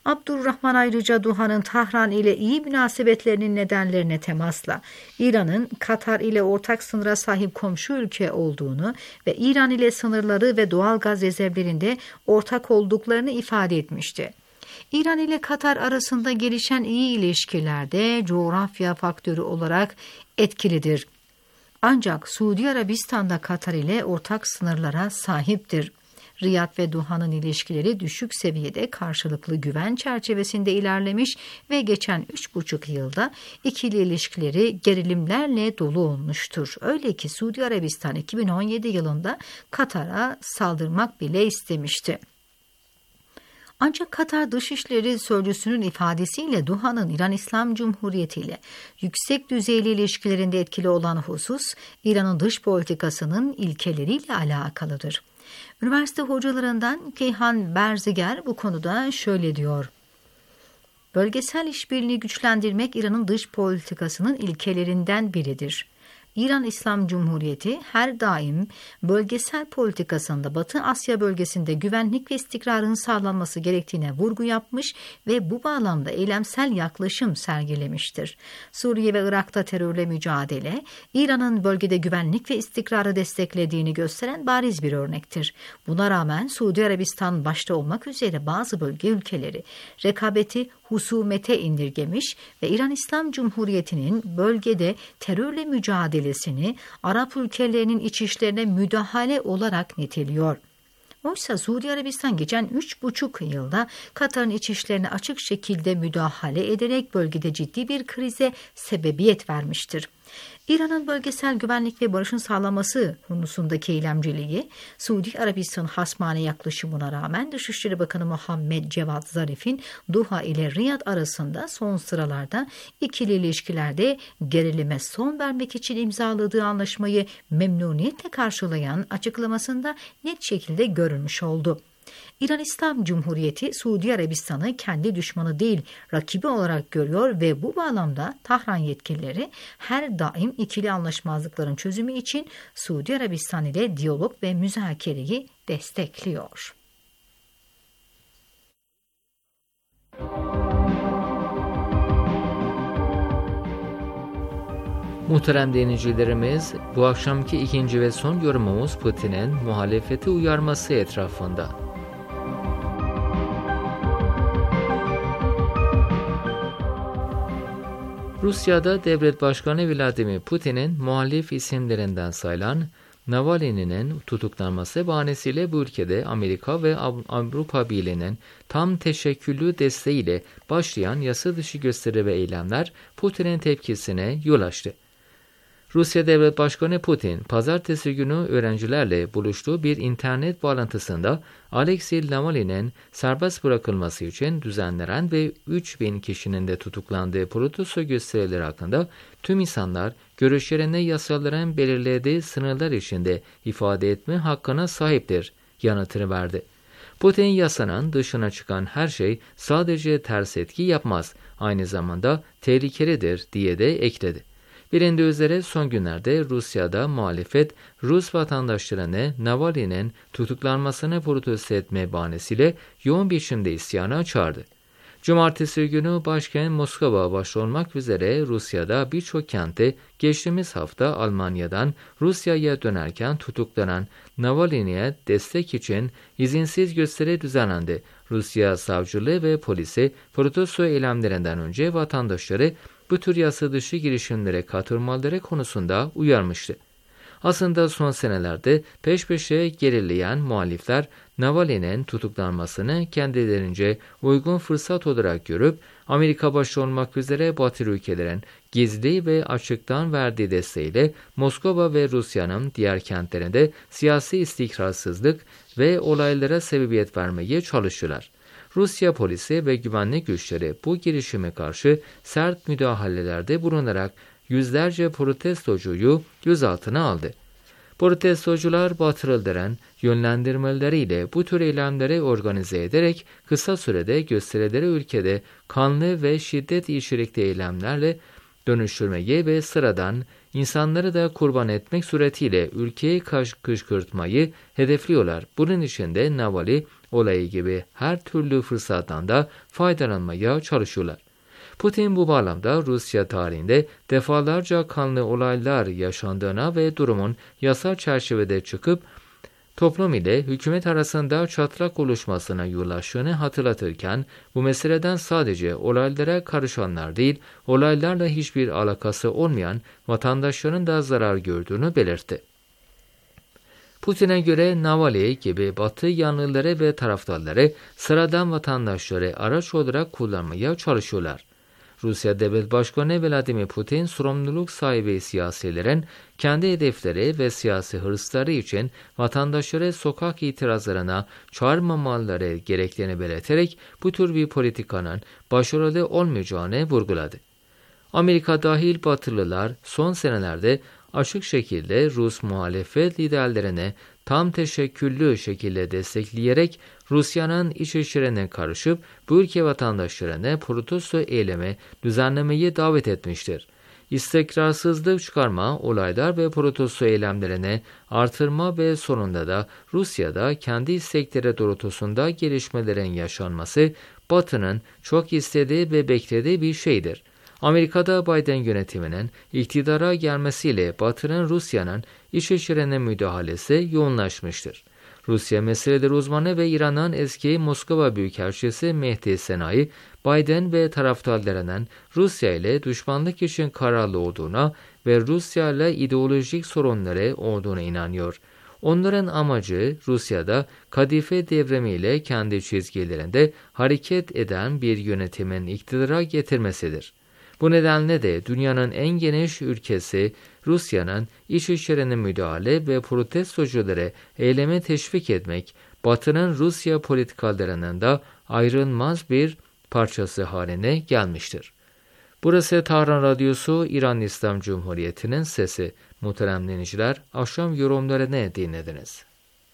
Abdurrahman ayrıca Duhan'ın Tahran ile iyi münasebetlerinin nedenlerine temasla İran'ın Katar ile ortak sınıra sahip komşu ülke olduğunu ve İran ile sınırları ve doğal gaz rezervlerinde ortak olduklarını ifade etmişti. İran ile Katar arasında gelişen iyi ilişkilerde coğrafya faktörü olarak etkilidir. Ancak Suudi Arabistan da Katar ile ortak sınırlara sahiptir. Riyad ve Duhan'ın ilişkileri düşük seviyede karşılıklı güven çerçevesinde ilerlemiş ve geçen 3,5 yılda ikili ilişkileri gerilimlerle dolu olmuştur. Öyle ki Suudi Arabistan 2017 yılında Katar'a saldırmak bile istemişti. Ancak Katar Dışişleri Sözcüsü'nün ifadesiyle Duhan'ın İran İslam Cumhuriyeti ile yüksek düzeyli ilişkilerinde etkili olan husus, İran'ın dış politikasının ilkeleriyle alakalıdır. Üniversite hocalarından Keyhan Berziger bu konuda şöyle diyor. Bölgesel işbirliğini güçlendirmek İran'ın dış politikasının ilkelerinden biridir. İran İslam Cumhuriyeti her daim bölgesel politikasında Batı Asya bölgesinde güvenlik ve istikrarın sağlanması gerektiğine vurgu yapmış ve bu bağlamda eylemsel yaklaşım sergilemiştir. Suriye ve Irak'ta terörle mücadele, İran'ın bölgede güvenlik ve istikrarı desteklediğini gösteren bariz bir örnektir. Buna rağmen Suudi Arabistan başta olmak üzere bazı bölge ülkeleri rekabeti husumete indirgemiş ve İran İslam Cumhuriyeti'nin bölgede terörle mücadelesini Arap ülkelerinin iç işlerine müdahale olarak niteliyor. Oysa Suudi Arabistan geçen 3,5 yılda Katar'ın iç işlerine açık şekilde müdahale ederek bölgede ciddi bir krize sebebiyet vermiştir. İran'ın bölgesel güvenlik ve barışın sağlanması konusundaki eylemciliği, Suudi Arabistan hasmane yaklaşımına rağmen Dışişleri Bakanı Muhammed Cevad Zarif'in Doha ile Riyad arasında son sıralarda ikili ilişkilerde gerilime son vermek için imzaladığı anlaşmayı memnuniyetle karşılayan açıklamasında net şekilde görülmüş oldu. İran İslam Cumhuriyeti Suudi Arabistan'ı kendi düşmanı değil rakibi olarak görüyor ve bu bağlamda Tahran yetkilileri her daim ikili anlaşmazlıkların çözümü için Suudi Arabistan ile diyalog ve müzakereyi destekliyor. Muhterem dinleyicilerimiz, bu akşamki ikinci ve son yorumumuz Putin'in muhalefeti uyarması etrafında. Rusya'da Devlet Başkanı Vladimir Putin'in muhalif isimlerinden sayılan Navalny'nin tutuklanması bahanesiyle bu ülkede Amerika ve Avrupa Birliği'nin tam teşekküllü desteğiyle başlayan yasa dışı gösteri ve eylemler Putin'in tepkisine yol açtı. Rusya Devlet Başkanı Putin, pazartesi günü öğrencilerle buluştuğu bir internet bağlantısında Alexei Navalny'nin serbest bırakılması için düzenlenen ve 3000 kişinin de tutuklandığı protesto gösterileri hakkında tüm insanlar görüşlerine yasaların belirlediği sınırlar içinde ifade etme hakkına sahiptir yanıtını verdi. Putin yasanın dışına çıkan her şey sadece ters etki yapmaz, aynı zamanda tehlikelidir diye de ekledi. Bilindiği üzere son günlerde Rusya'da muhalefet, Rus vatandaşlarını Navalny'nin tutuklanmasını protesto etme bahanesiyle yoğun biçimde isyana çağırdı. Cumartesi günü başkent Moskova başta olmak üzere Rusya'da birçok kentte geçtiğimiz hafta Almanya'dan Rusya'ya dönerken tutuklanan Navalny'ye destek için izinsiz gösteri düzenlendi. Rusya savcılığı ve polisi protesto eylemlerinden önce vatandaşları bu tür yasa dışı girişimlere katılmaları konusunda uyarmıştı. Aslında son senelerde peş peşe gerileyen muhalifler Navalny'nin tutuklanmasını kendilerince uygun fırsat olarak görüp Amerika başta olmak üzere Batı ülkelerin gizli ve açıktan verdiği desteğiyle Moskova ve Rusya'nın diğer kentlerinde siyasi istikrarsızlık ve olaylara sebebiyet vermeye çalıştılar. Rusya polisi ve güvenlik güçleri bu girişime karşı sert müdahalelerde bulunarak yüzlerce protestocuyu gözaltına aldı. Protestocular Batı ülkelerin yönlendirmeleriyle bu tür eylemleri organize ederek kısa sürede gösterileri ülkede kanlı ve şiddet içerikli eylemlerle dönüştürmeyi ve sıradan insanları da kurban etmek suretiyle ülkeyi kışkırtmayı hedefliyorlar. Bunun için de Navalny olayı gibi her türlü fırsattan da faydalanmaya çalışıyorlar. Putin bu bağlamda Rusya tarihinde defalarca kanlı olaylar yaşandığına ve durumun yasal çerçevede çıkıp toplum ile hükümet arasında çatlak oluşmasına yol açtığını hatırlatırken bu meseleden sadece olaylara karışanlar değil, olaylarla hiçbir alakası olmayan vatandaşların da zarar gördüğünü belirtti. Putin'e göre Navalny gibi Batı yanlıları ve taraftarları sıradan vatandaşları araç olarak kullanmaya çalışıyorlar. Rusya Devlet Başkanı Vladimir Putin, sorumluluk sahibi siyasilerin kendi hedefleri ve siyasi hırsları için vatandaşları sokak itirazlarına çağırmamaları gerektiğini belirterek bu tür bir politikanın başarılı olmayacağını vurguladı. Amerika dahil Batılılar son senelerde açık şekilde Rus muhalefet liderlerini tam teşekküllü şekilde destekleyerek Rusya'nın iç işlerine karışıp bu ülke vatandaşlarına protesto eylemi düzenlemeyi davet etmiştir. İstikrarsızlık çıkarma, olaylar ve protesto eylemlerini artırma ve sonunda da Rusya'da kendi istekleri doğrultusunda gelişmelerin yaşanması Batı'nın çok istediği ve beklediği bir şeydir. Amerika'da Biden yönetiminin iktidara gelmesiyle Batı'nın Rusya'nın iç işlerine müdahalesi yoğunlaşmıştır. Rusya meseleleri uzmanı ve İran'ın eski Moskova Büyükelçisi Mehdi Senai, Biden ve taraftarlarının Rusya ile düşmanlık için kararlı olduğuna ve Rusya ile ideolojik sorunları olduğuna inanıyor. Onların amacı Rusya'da kadife devrimiyle kendi çizgilerinde hareket eden bir yönetimin iktidara getirmesidir. Bu nedenle de dünyanın en geniş ülkesi Rusya'nın iç işlerine müdahale ve protestocuları eyleme teşvik etmek, Batı'nın Rusya politikalarının da ayrılmaz bir parçası haline gelmiştir. Burası Tahran Radyosu, İran İslam Cumhuriyeti'nin sesi. Muhterem dinleyiciler, akşam yorumlarını dinlediniz.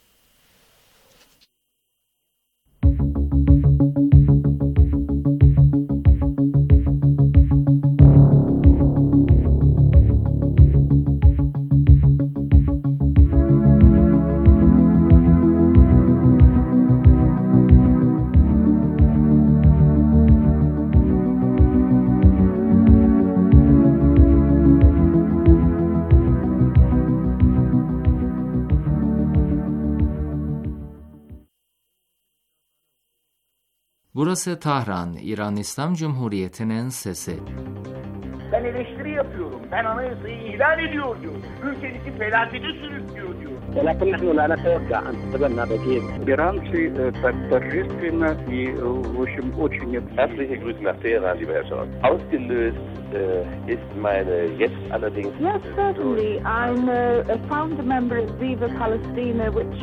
Burası Tahran, İran İslam Cumhuriyeti'nin sesi. Ben eleştiri yapıyorum. Ben anayasayı ihlal ediyor diyor. Ülkenizi felakete sürüklüyor diyor. ولكن نحن لا نتوقع أن تتبنى بديل. Иранцы торжественно и, в общем, очень... Herzliche Grüße nach Teheran, lieber Herr Scholz. Ausgelöst ist meine jetzt allerdings... Yes, certainly. I'm a founder member of Viva Palestina, which...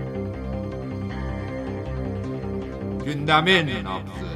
Gündemin nabzı.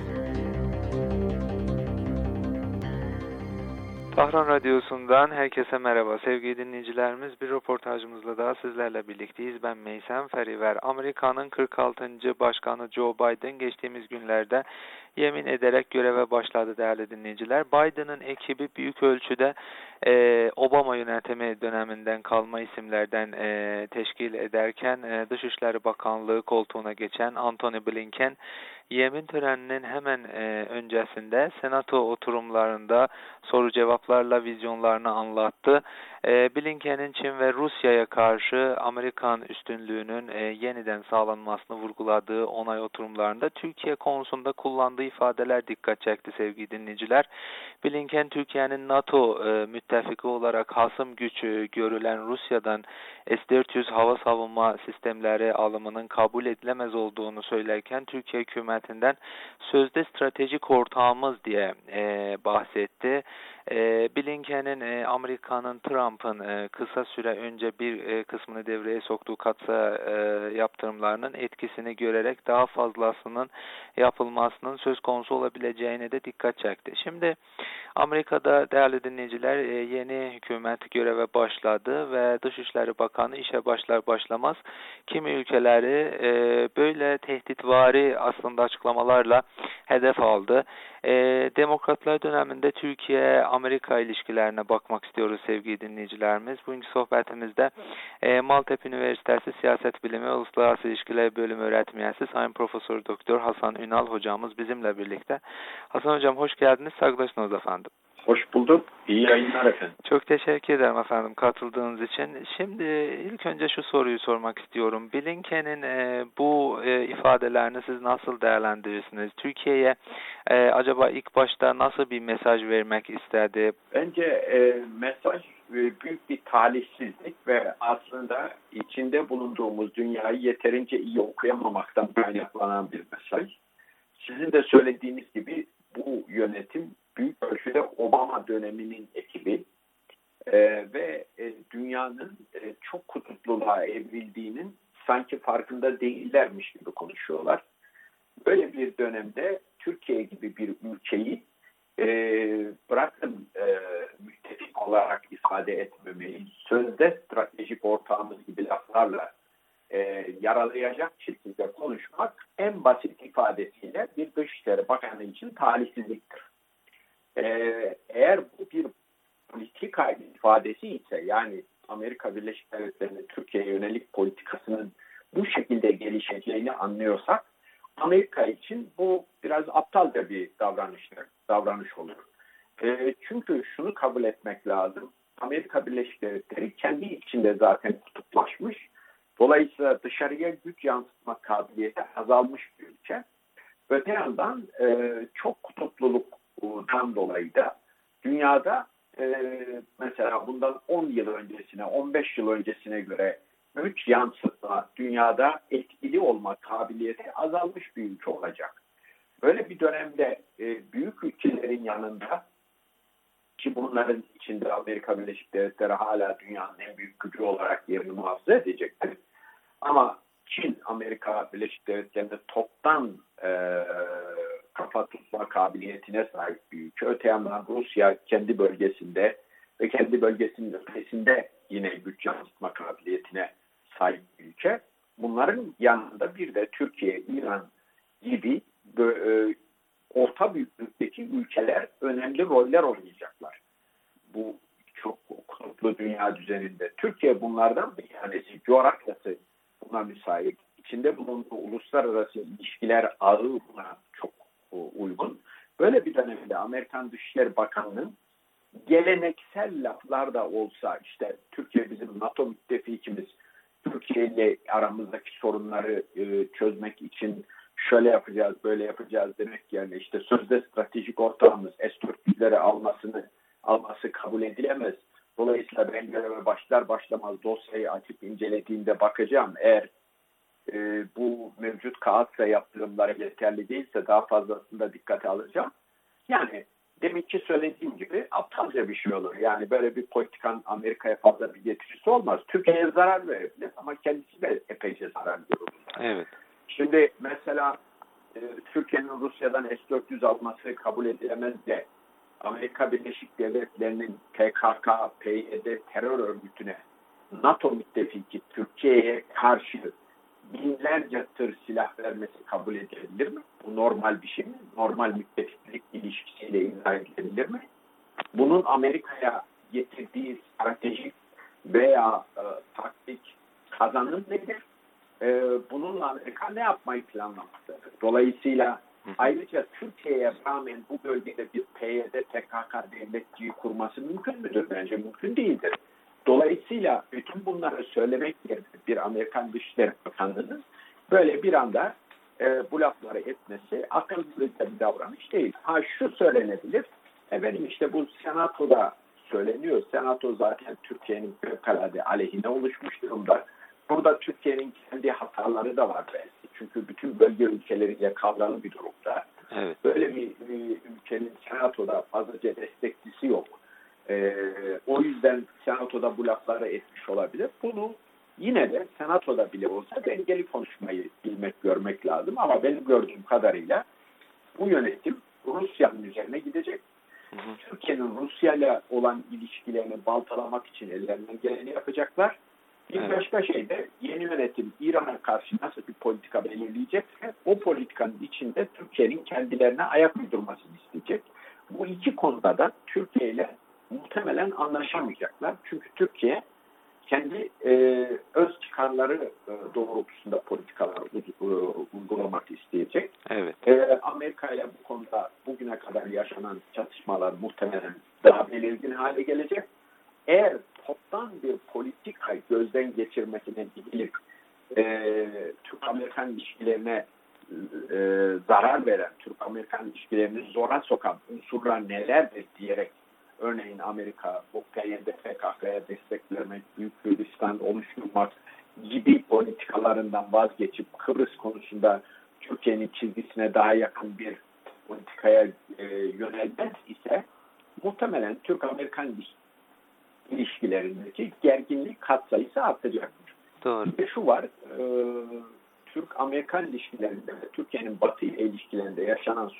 Tahran Radyosu'ndan herkese merhaba. Sevgili dinleyicilerimiz, bir röportajımızla daha sizlerle birlikteyiz. Ben Meysem Feriver. Amerika'nın 46. Başkanı Joe Biden geçtiğimiz günlerde yemin ederek göreve başladı değerli dinleyiciler. Biden'ın ekibi büyük ölçüde Obama yönetimi döneminden kalma isimlerden teşkil ederken Dışişleri Bakanlığı koltuğuna geçen Antony Blinken yemin töreninin hemen öncesinde Senato oturumlarında soru cevaplarla vizyonlarını anlattı. Blinken'in Çin ve Rusya'ya karşı Amerikan üstünlüğünün yeniden sağlanmasını vurguladığı onay oturumlarında Türkiye konusunda kullandığı ifadeler dikkat çekti sevgili dinleyiciler. Blinken, Türkiye'nin NATO müttefiki olarak hasım güç görülen Rusya'dan S-400 hava savunma sistemleri alımının kabul edilemez olduğunu söylerken Türkiye hükümetinden sözde stratejik ortağımız diye bahsetti. Blinken'in Amerika'nın Trump'ın kısa süre önce bir kısmını devreye soktuğu katsa yaptırımlarının etkisini görerek daha fazlasının yapılmasının söz konusu olabileceğine de dikkat çekti. Şimdi Amerika'da değerli dinleyiciler yeni hükümet göreve başladı ve Dışişleri Bakanı işe başlar başlamaz kimi ülkeleri böyle tehditvari aslında açıklamalarla hedef aldı. Demokratlar döneminde Türkiye-Amerika ilişkilerine bakmak istiyoruz sevgili dinleyicilerimiz. Bugünkü sohbetimizde Maltepe Üniversitesi Siyaset Bilimi ve Uluslararası İlişkiler Bölümü öğretim üyesi Sayın Profesör Doktor Hasan Ünal hocamız bizimle birlikte. Hasan hocam hoş geldiniz. Saygılaşınız efendim. Hoş bulduk. İyi yayınlar efendim. Çok teşekkür ederim efendim katıldığınız için. Şimdi ilk önce şu soruyu sormak istiyorum. Blinken'in bu ifadelerini siz nasıl değerlendirirsiniz? Türkiye'ye acaba ilk başta nasıl bir mesaj vermek istedi? Bence mesaj büyük bir talihsizlik ve aslında içinde bulunduğumuz dünyayı yeterince iyi okuyamamaktan kaynaklanan bir mesaj. Sizin de söylediğiniz gibi bu yönetim büyük ölçüde Obama döneminin ekibi ve dünyanın çok kutupluluğa evrildiğinin sanki farkında değillermiş gibi konuşuyorlar. Böyle bir dönemde Türkiye gibi bir ülkeyi bırakın müttefik olarak ifade etmemeyi, sözde stratejik ortağımız gibi laflarla yaralayacak şekilde konuşmak en basit ifadesiyle bir Dışişleri Bakanı için talihsizliktir. Eğer bu bir politika ifadesi ise yani Amerika Birleşik Devletleri'nin Türkiye'ye yönelik politikasının bu şekilde gelişeceğini anlıyorsak Amerika için bu biraz aptalca bir davranış olur. Çünkü şunu kabul etmek lazım. Amerika Birleşik Devletleri kendi içinde zaten kutuplaşmış. Dolayısıyla dışarıya güç yansıtma kabiliyeti azalmış bir ülke. Öte yandan çok kutupluluktan dolayı da dünyada mesela bundan 10 yıl öncesine, 15 yıl öncesine göre güç yansıtma, dünyada etkili olma kabiliyeti azalmış bir ülke olacak. Böyle bir dönemde büyük ülkelerin yanında ki bunların içinde Amerika Birleşik Devletleri hala dünyanın en büyük gücü olarak yerini muhafaza edecektir. Ama Çin, Amerika Birleşik Devletleri'nde toptan kafa tutma kabiliyetine sahip bir ülke. Öte yandan Rusya kendi bölgesinde ve kendi bölgesinin ötesinde yine güç yansıtma kabiliyetine sahip bir ülke. Bunların yanında bir de Türkiye, İran gibi orta büyüklükteki ülkeler önemli roller oynayacaklar. Bu çok kutuplu dünya düzeninde. Türkiye bunlardan bir tanesi. Coğrafyası buna müsait. İçinde bulunduğu uluslararası ilişkiler ağı buna çok uygun. Böyle bir dönemde Amerikan Dışişleri Bakanı'nın geleneksel laflar da olsa işte Türkiye bizim NATO müttefikimiz, Türkiye ile aramızdaki sorunları çözmek için şöyle yapacağız, böyle yapacağız demek yerine işte sözde stratejik ortağımız S-400'leri alması kabul edilemez. Dolayısıyla ben göreve başlar başlamaz dosyayı açıp incelediğimde bakacağım. Eğer bu mevcut kağıt ve yaptırımlara yeterli değilse daha fazlasını da dikkate alacağım. Yani demek ki söylediğim gibi aptalca bir şey olur. Yani böyle bir politikanın Amerika'ya fazla bir getirisi olmaz. Türkiye'ye zarar verebilir ama kendisi de epeyce zarar görür. Evet. Şimdi mesela Türkiye'nin Rusya'dan S-400 alması kabul edilemez de Amerika Birleşik Devletleri'nin PKK, PYD terör örgütüne NATO müttefiki Türkiye'ye karşı binlerce tır silah vermesi kabul edilebilir mi? Bu normal bir şey mi? Normal müttefiklik ilişkisiyle izah edilebilir mi? Bunun Amerika'ya getirdiği stratejik veya taktik kazanım nedir? Bununla Amerika ne yapmayı planlamaktadır? Dolayısıyla ayrıca Türkiye'ye rağmen bu bölgede bir PYD, PKK devletçiyi kurması mümkün müdür? Bence mümkün değildir. Dolayısıyla bütün bunları söylemek yerine bir Amerikan Dışişleri Bakanlığı'nın böyle bir anda bu lafları etmesi akıllıca bir davranış değil. Şu söylenebilir. Benim işte bu Senato'da söyleniyor. Senato zaten Türkiye'nin fevkalade aleyhine oluşmuş durumda. Burada Türkiye'nin kendi hataları da var belki. Çünkü bütün bölge ülkeleriyle kavgalı bir durumda. Evet. Böyle bir ülkenin Senato'da fazlaca destekçisi yok. O yüzden Senato'da bu lafları etmiş olabilir. Bunu yine de Senato'da bile olsa dengeli konuşmayı bilmek, görmek lazım. Ama benim gördüğüm kadarıyla bu yönetim Rusya'nın üzerine gidecek. Türkiye'nin Rusya ile olan ilişkilerini baltalamak için ellerinden geleni yapacaklar. Bir başka şey de yeni yönetim İran'a karşı nasıl bir politika belirleyecekse o politikanın içinde Türkiye'nin kendilerine ayak uydurmasını isteyecek. Bu iki konuda da Türkiye ile muhtemelen anlaşamayacaklar. Çünkü Türkiye kendi öz çıkarları doğrultusunda politikalar uygulamak isteyecek. Evet. Amerika ile bu konuda bugüne kadar yaşanan çatışmalar muhtemelen daha belirgin hale gelecek. Eğer toptan bir politika gözden geçirmesine gidilip Türk-Amerikan ilişkilerine zarar veren, Türk-Amerikan ilişkilerini zora sokan unsurlar nelerdir diyerek örneğin Amerika, PYD, PKK'ya destek vermek, Büyük Kürdistan oluşturmak gibi politikalarından vazgeçip Kıbrıs konusunda Türkiye'nin çizgisine daha yakın bir politikaya yönelmez ise muhtemelen Türk-Amerikan ilişkilerindeki gerginlik katsayısı artacaktır. Doğru. Ve şu var, Türk-Amerikan ilişkilerinde ve Türkiye'nin Batı ile ilişkilerinde yaşanan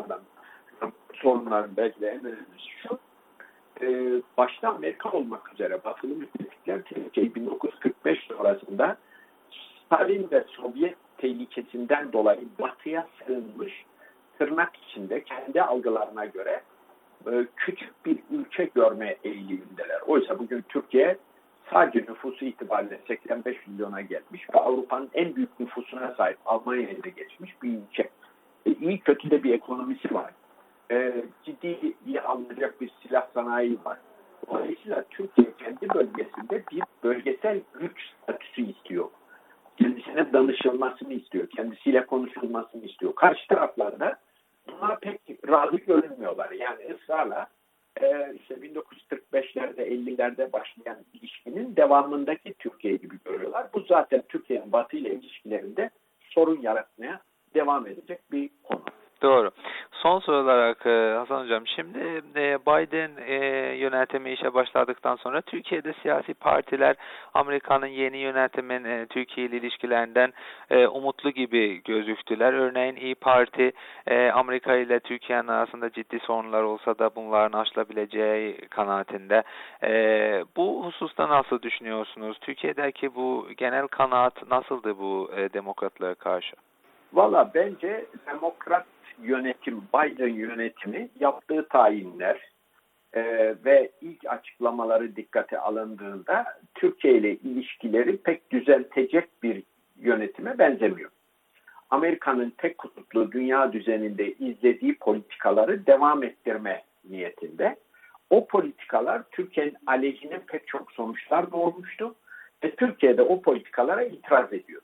sorunların belki de en önemlisi şu, başta Amerika olmak üzere Batılı müttefikler Türkiye'yi 1945 sonrasında Stalin ve Sovyet tehlikesinden dolayı Batı'ya sığınmış, tırnak içinde kendi algılarına göre küçük bir ülke görme eğilimindeler. Oysa bugün Türkiye sadece nüfusu itibariyle 85 milyona gelmiş ve Avrupa'nın en büyük nüfusuna sahip Almanya'ya da geçmiş bir ülke. İyi kötü de bir ekonomisi var. Ciddi iyi alınacak bir silah sanayi var. Dolayısıyla Türkiye kendi bölgesinde bir bölgesel güç statüsü istiyor. Kendisine danışılmasını istiyor. Kendisiyle konuşulmasını istiyor. Karşı taraflarda buna pek razı görünmüyorlar. Yani ısrarla işte 1945'lerde 50'lerde başlayan ilişkinin devamındaki Türkiye gibi görüyorlar. Bu zaten Türkiye'nin Batı ile ilişkilerinde sorun yaratmaya devam edecek bir konu. Doğru. Son soru olarak Hasan Hocam, şimdi Biden yönetimi işe başladıktan sonra Türkiye'de siyasi partiler Amerika'nın yeni yönetimin Türkiye ile ilişkilerinden umutlu gibi gözüktüler. Örneğin İYİ Parti Amerika ile Türkiye'nin arasında ciddi sorunlar olsa da bunların aşılabileceği kanaatinde. Bu hususta nasıl düşünüyorsunuz? Türkiye'deki bu genel kanaat nasıldı bu demokratlara karşı? Valla bence demokrat yönetim, Biden yönetimi yaptığı tayinler ve ilk açıklamaları dikkate alındığında Türkiye ile ilişkileri pek düzeltecek bir yönetime benzemiyor. Amerika'nın tek kutuplu dünya düzeninde izlediği politikaları devam ettirme niyetinde. O politikalar Türkiye'nin aleyhine pek çok sonuçlar doğurmuştu ve Türkiye'de o politikalara itiraz ediyor.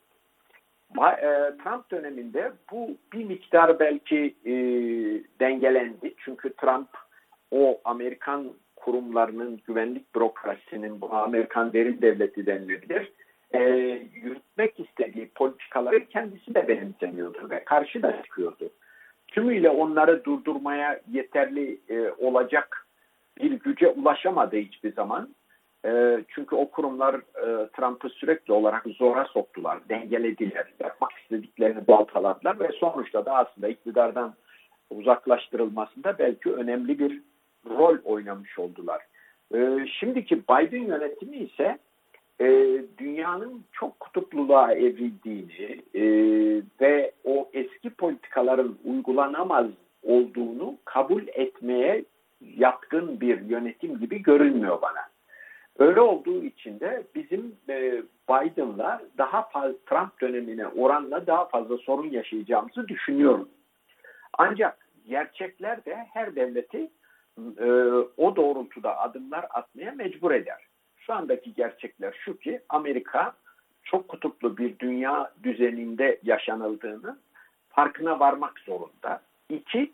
Trump döneminde bu bir miktar belki dengelendi. Çünkü Trump o Amerikan kurumlarının, güvenlik bürokrasisinin, bu Amerikan derin devleti denilebilir, yürütmek istediği politikaları kendisi de benimsemiyordu ve karşı da çıkıyordu. Tümüyle onları durdurmaya yeterli olacak bir güce ulaşamadı hiçbir zaman. Çünkü o kurumlar Trump'ı sürekli olarak zora soktular, dengelediler, yapmak istediklerini baltaladılar ve sonuçta da aslında iktidardan uzaklaştırılmasında belki önemli bir rol oynamış oldular. Şimdiki Biden yönetimi ise dünyanın çok kutupluluğa evrildiğini ve o eski politikaların uygulanamaz olduğunu kabul etmeye yatkın bir yönetim gibi görünmüyor bana. Öyle olduğu için de bizim Biden'la daha fazla Trump dönemine oranla daha fazla sorun yaşayacağımızı düşünüyorum. Ancak gerçekler de her devleti o doğrultuda adımlar atmaya mecbur eder. Şu andaki gerçekler şu ki Amerika çok kutuplu bir dünya düzeninde yaşanıldığını farkına varmak zorunda. İki,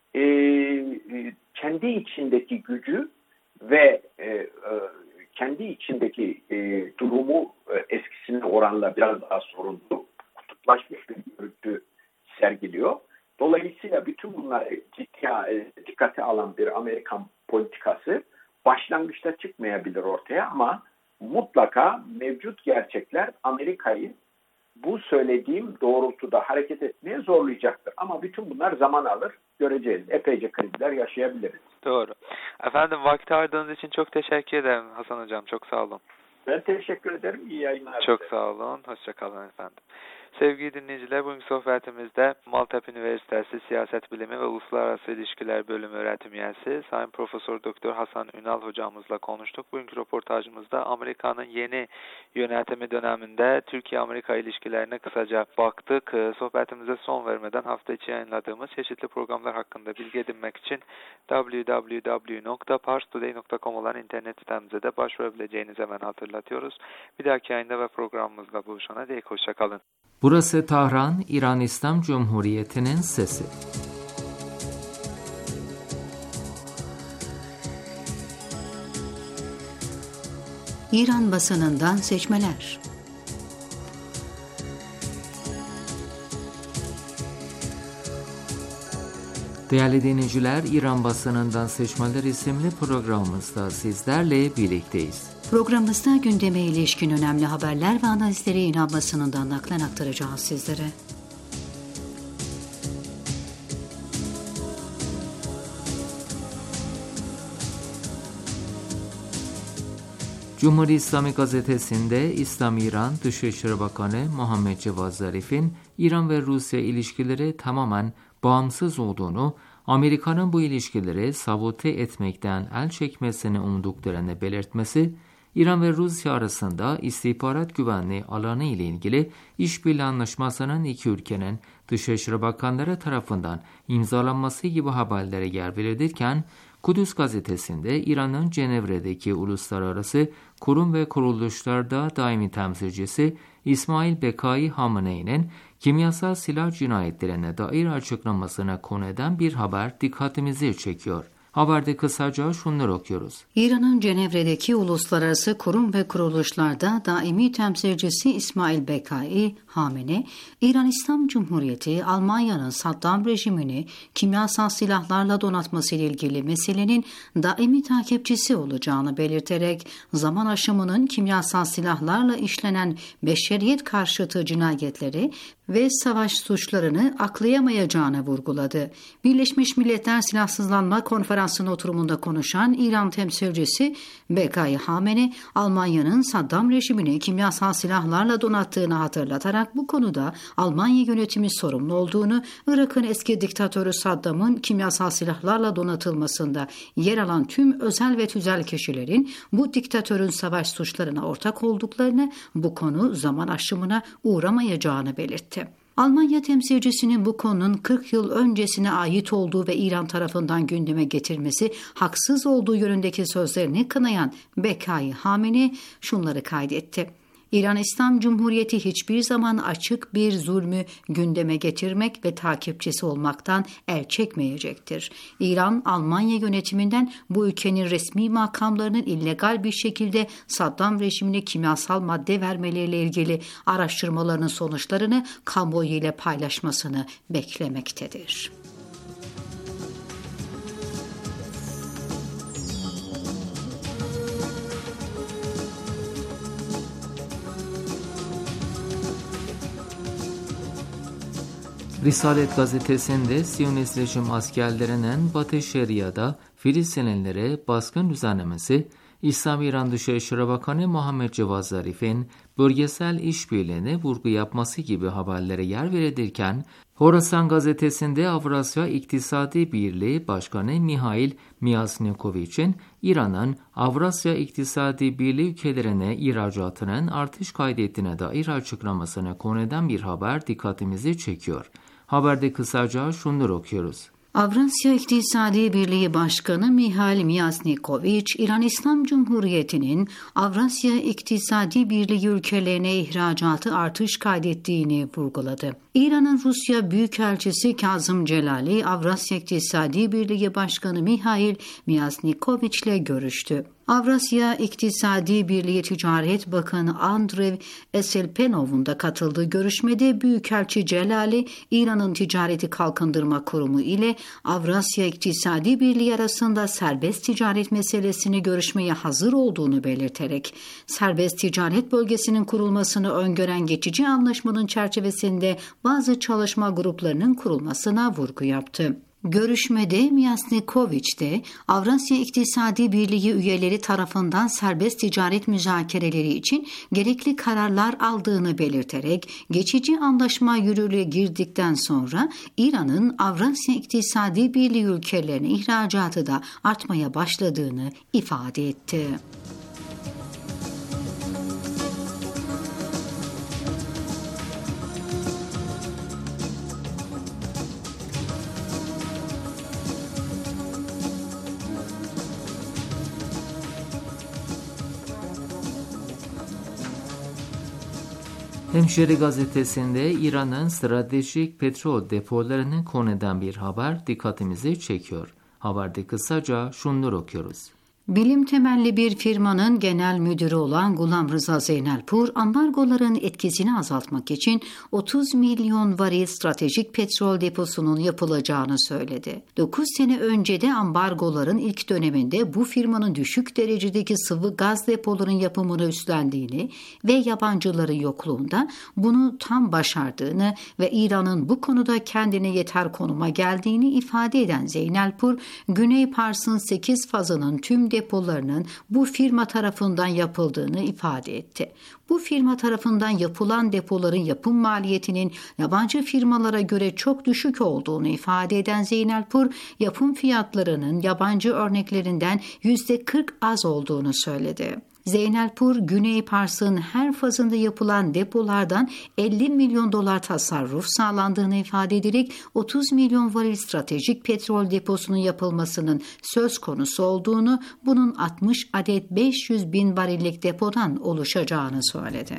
kendi içindeki gücü ve kendi içindeki durumu eskisine oranla biraz daha sorunlu, kutuplaşmış bir görüntü sergiliyor. Dolayısıyla bütün bunları dikkate alan bir Amerikan politikası başlangıçta çıkmayabilir ortaya ama mutlaka mevcut gerçekler Amerika'yı bu söylediğim doğrultuda hareket etmeye zorlayacaktır. Ama bütün bunlar zaman alır. Göreceğiz. Epeyce krizler yaşayabiliriz. Doğru. Efendim vakti ayırdığınız için çok teşekkür ederim Hasan Hocam. Çok sağ olun. Ben teşekkür ederim. İyi yayınlar. Çok sağ olun. Hoşça kalın efendim. Sevgili dinleyiciler, bugünkü sohbetimizde Maltepe Üniversitesi Siyaset Bilimi ve Uluslararası İlişkiler Bölümü öğretim üyesi Sayın Profesör Doktor Hasan Ünal hocamızla konuştuk. Bugünkü röportajımızda Amerika'nın yeni yönetimi döneminde Türkiye-Amerika ilişkilerine kısaca baktık. Sohbetimize son vermeden hafta içi yayınladığımız çeşitli programlar hakkında bilgi edinmek için www.parstoday.com olan internet sitemize de başvurabileceğinizi hemen hatırlatıyoruz. Bir dahaki yayında ve programımızla buluşana dek hoşça kalın. Burası Tahran, İran İslam Cumhuriyeti'nin sesi. İran basınından seçmeler. Değerli dinleyiciler, İran basınından seçmeler isimli programımızda sizlerle birlikteyiz. Programımızda gündeme ilişkin önemli haberler ve analizleri İran basınından naklen aktaracağız sizlere. Cumhuriyet İslami Gazetesi'nde İslam-İran Dışişleri Bakanı Muhammed Cevad Zarif'in İran ve Rusya ilişkileri tamamen bağımsız olduğunu, Amerika'nın bu ilişkileri sabote etmekten el çekmesini umduklarını belirtmesi, İran ve Rusya arasında istihbarat güvenliği alanı ile ilgili işbirliği anlaşmasının iki ülkenin Dışişleri Bakanları tarafından imzalanması gibi haberlere yer verilirken, Kudüs gazetesinde İran'ın Cenevre'deki uluslararası kurum ve kuruluşlarda daimi temsilcisi İsmail Bekai Hamenei'nin kimyasal silah cinayetlerine dair açıklamasına konu eden bir haber dikkatimizi çekiyor. Haberde kısaca şunları okuyoruz. İran'ın Cenevre'deki uluslararası kurum ve kuruluşlarda daimi temsilcisi İsmail Bekai Hamenei, İran İslam Cumhuriyeti, Almanya'nın Saddam rejimini kimyasal silahlarla donatması ile ilgili meselenin daimi takipçisi olacağını belirterek, zaman aşımının kimyasal silahlarla işlenen beşeriyet karşıtı cinayetleri ve savaş suçlarını aklayamayacağını vurguladı. Birleşmiş Milletler Silahsızlanma Konferansı'nın oturumunda konuşan İran temsilcisi Bekai Hamenei, Almanya'nın Saddam rejimini kimyasal silahlarla donattığını hatırlatarak bu konuda Almanya yönetimi sorumlu olduğunu, Irak'ın eski diktatörü Saddam'ın kimyasal silahlarla donatılmasında yer alan tüm özel ve tüzel kişilerin bu diktatörün savaş suçlarına ortak olduklarını, bu konu zaman aşımına uğramayacağını belirtti. Almanya temsilcisinin bu konunun 40 yıl öncesine ait olduğu ve İran tarafından gündeme getirmesi haksız olduğu yönündeki sözlerini kınayan Bekai Hamenei şunları kaydetti. İran İslam Cumhuriyeti hiçbir zaman açık bir zulmü gündeme getirmek ve takipçisi olmaktan el çekmeyecektir. İran, Almanya yönetiminden bu ülkenin resmi makamlarının illegal bir şekilde Saddam rejimine kimyasal madde vermeleriyle ilgili araştırmalarının sonuçlarını kamuoyu ile paylaşmasını beklemektedir. Risalet gazetesinde Siyonist rejim askerlerinin Batı Şeria'da Filistinlilere baskın düzenlemesi, İslam-İran Dışişleri Bakanı Muhammed Cevad Zarif'in bölgesel işbirliğine vurgu yapması gibi haberlere yer verilirken, Horasan gazetesinde Avrasya İktisadi Birliği Başkanı Mihail Myasnikovich'in İran'ın Avrasya İktisadi Birliği ülkelerine ihracatının artış kaydettiğine dair açıklamasına konu eden bir haber dikkatimizi çekiyor. Haberde kısaca şunları okuyoruz. Avrasya İktisadi Birliği Başkanı Mihail Myasnikovich, İran İslam Cumhuriyeti'nin Avrasya İktisadi Birliği ülkelerine ihracatı artış kaydettiğini vurguladı. İran'ın Rusya Büyükelçisi Kazım Celali, Avrasya İktisadi Birliği Başkanı Mihail Myasnikovich ile görüştü. Avrasya İktisadi Birliği Ticaret Bakanı Andrev Eselpenov'un da katıldığı görüşmede Büyükelçi Celali, İran'ın Ticareti Kalkındırma Kurumu ile Avrasya İktisadi Birliği arasında serbest ticaret meselesini görüşmeye hazır olduğunu belirterek, serbest ticaret bölgesinin kurulmasını öngören geçici anlaşmanın çerçevesinde bazı çalışma gruplarının kurulmasına vurgu yaptı. Görüşmede Myasnikoviç de Avrasya İktisadi Birliği üyeleri tarafından serbest ticaret müzakereleri için gerekli kararlar aldığını belirterek geçici anlaşma yürürlüğe girdikten sonra İran'ın Avrasya İktisadi Birliği ülkelerine ihracatı da artmaya başladığını ifade etti. Hemşeri gazetesinde İran'ın stratejik petrol depolarını konu eden bir haber dikkatimizi çekiyor. Haberde kısaca şunları okuyoruz. Bilim temelli bir firmanın genel müdürü olan Gulam Rıza Zeynelpur, ambargoların etkisini azaltmak için 30 milyon varil stratejik petrol deposunun yapılacağını söyledi. 9 sene önce de ambargoların ilk döneminde bu firmanın düşük derecedeki sıvı gaz depoların yapımını üstlendiğini ve yabancıları yokluğunda bunu tam başardığını ve İran'ın bu konuda kendine yeter konuma geldiğini ifade eden Zeynelpur, Güney Pars'ın 8 fazının tüm depolarının bu firma tarafından yapıldığını ifade etti. Bu firma tarafından yapılan depoların yapım maliyetinin yabancı firmalara göre çok düşük olduğunu ifade eden Zeynelpur, yapım fiyatlarının yabancı örneklerinden %40 az olduğunu söyledi. Zeynelpur, Güney Pars'ın her fazında yapılan depolardan 50 milyon dolar tasarruf sağlandığını ifade ederek 30 milyon varil stratejik petrol deposunun yapılmasının söz konusu olduğunu, bunun 60 adet 500 bin varillik depodan oluşacağını söyledi.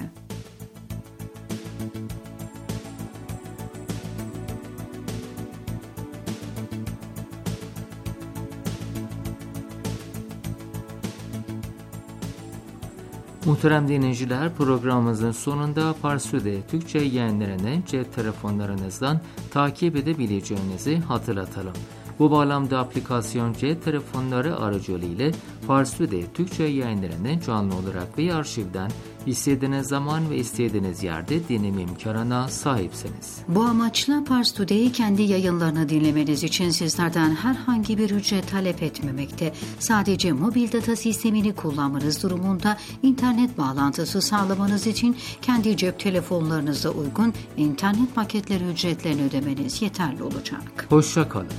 Muhterem dinleyiciler, programımızın sonunda Parsu'da Türkçe yayınlarını cep telefonlarınızdan takip edebileceğinizi hatırlatalım. Bu bağlamda aplikasyon cep telefonları aracılığıyla Parsu'da Türkçe yayınlarını canlı olarak ve arşivden istediğiniz zaman ve istediğiniz yerde dinleme imkanına sahipsiniz. Bu amaçla Pars Today'i kendi yayınlarını dinlemeniz için sizlerden herhangi bir ücret talep etmemekte. Sadece mobil data sistemini kullanmanız durumunda internet bağlantısı sağlamanız için kendi cep telefonlarınıza uygun internet paketleri ücretlerini ödemeniz yeterli olacak. Hoşça kalın.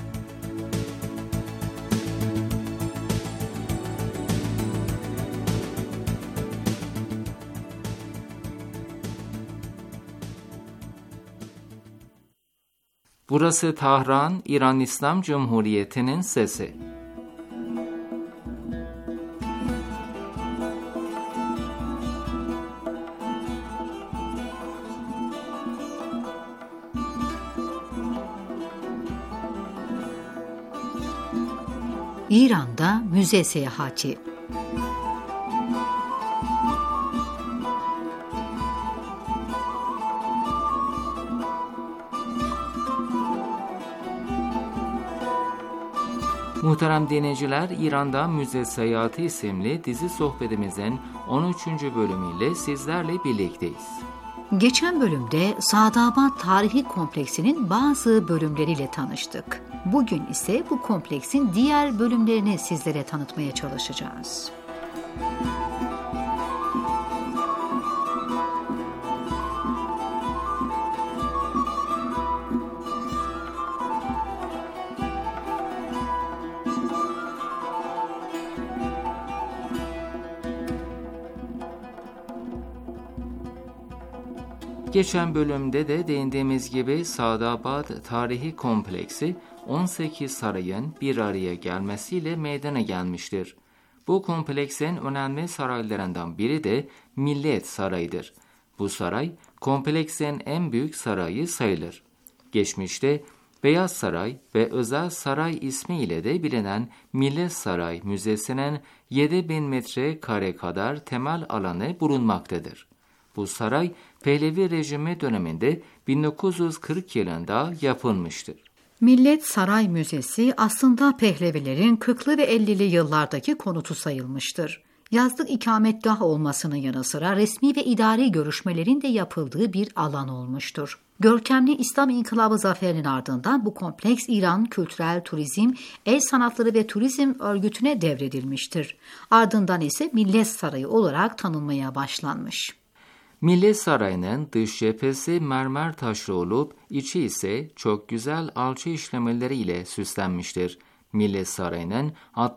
Burası Tahran, İran İslam Cumhuriyeti'nin sesi. İran'da müze seyahati. Muhterem dinleyiciler, İran'da Müze Seyahati isimli dizi sohbetimizin 13. bölümüyle sizlerle birlikteyiz. Geçen bölümde Saadabad Tarihi Kompleksinin bazı bölümleriyle tanıştık. Bugün ise bu kompleksin diğer bölümlerini sizlere tanıtmaya çalışacağız. Geçen bölümde de değindiğimiz gibi Saadabad Tarihi Kompleksi 18 sarayın bir araya gelmesiyle meydana gelmiştir. Bu kompleksin önemli saraylarından biri de Millet Sarayı'dır. Bu saray kompleksin en büyük sarayı sayılır. Geçmişte Beyaz Saray ve Özel Saray ismiyle de bilinen Millet Saray Müzesi'nin 7000 metrekare kadar temel alanı bulunmaktadır. Bu saray Pehlevi rejimi döneminde 1940 yılında yapılmıştır. Millet Saray Müzesi aslında Pehlevilerin 40'lı ve 50'li yıllardaki konutu sayılmıştır. Yazlık ikametgah olmasının yanı sıra resmi ve idari görüşmelerin de yapıldığı bir alan olmuştur. Görkemli İslam İnkılabı zaferinin ardından bu kompleks İran Kültürel Turizm, El Sanatları ve Turizm Örgütü'ne devredilmiştir. Ardından ise Millet Sarayı olarak tanınmaya başlanmış. Millet Sarayı'nın dış cephesi mermer taşlı olup içi ise çok güzel alçı işlemeleriyle süslenmiştir. Millet Sarayı'nın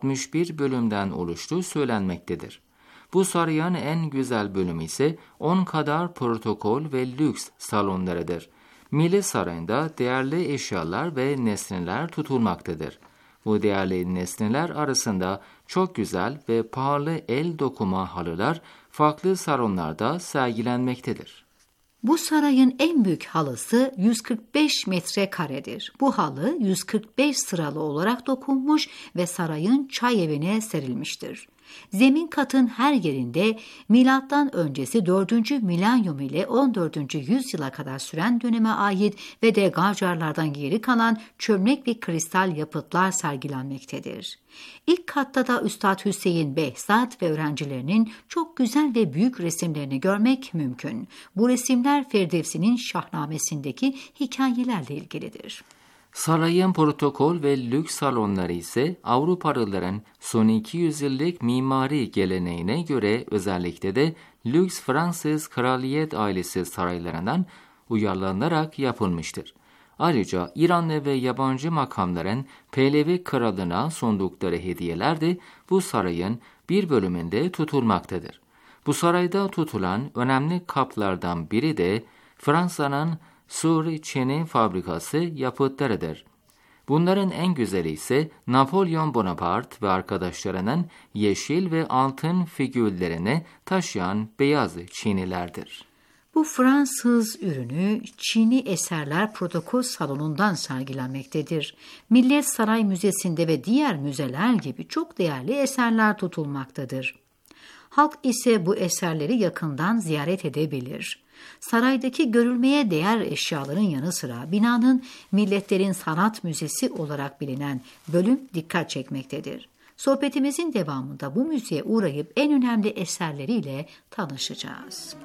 61 bölümden oluştuğu söylenmektedir. Bu sarayın en güzel bölümü ise 10 kadar protokol ve lüks salonlarıdır. Millet Sarayı'nda değerli eşyalar ve nesneler tutulmaktadır. Bu değerli nesneler arasında çok güzel ve pahalı el dokuma halılar farklı salonlarda sergilenmektedir. Bu sarayın en büyük halısı 145 metrekaredir. Bu halı 145 sıralı olarak dokunmuş ve sarayın çay evine serilmiştir. Zemin katın her yerinde milattan öncesi 4. milenyum ile 14. yüzyıla kadar süren döneme ait ve de Gacarlardan geri kalan çömlek ve kristal yapıtlar sergilenmektedir. İlk katta da Üstad Hüseyin Behzat ve öğrencilerinin çok güzel ve büyük resimlerini görmek mümkün. Bu resimler Firdevsi'nin Şahnamesi'ndeki hikayelerle ilgilidir. Sarayın protokol ve lüks salonları ise Avrupalıların son 200 yıllık mimari geleneğine göre özellikle de lüks Fransız kraliyet ailesi saraylarından uyarlanarak yapılmıştır. Ayrıca İranlı ve yabancı makamların Pehlevi kralına sundukları hediyeler de bu sarayın bir bölümünde tutulmaktadır. Bu sarayda tutulan önemli kaplardan biri de Fransa'nın Sur çini fabrikası yapıtlarıdır. Bunların en güzeli ise Napolyon Bonaparte ve arkadaşlarının yeşil ve altın figürlerini taşıyan beyaz çinilerdir. Bu Fransız ürünü Çini Eserler Protokol Salonu'ndan sergilenmektedir. Millet Saray Müzesi'nde ve diğer müzeler gibi çok değerli eserler tutulmaktadır. Halk ise bu eserleri yakından ziyaret edebilir. Saraydaki görülmeye değer eşyaların yanı sıra binanın Milletlerin Sanat Müzesi olarak bilinen bölüm dikkat çekmektedir. Sohbetimizin devamında bu müzeye uğrayıp en önemli eserleriyle tanışacağız.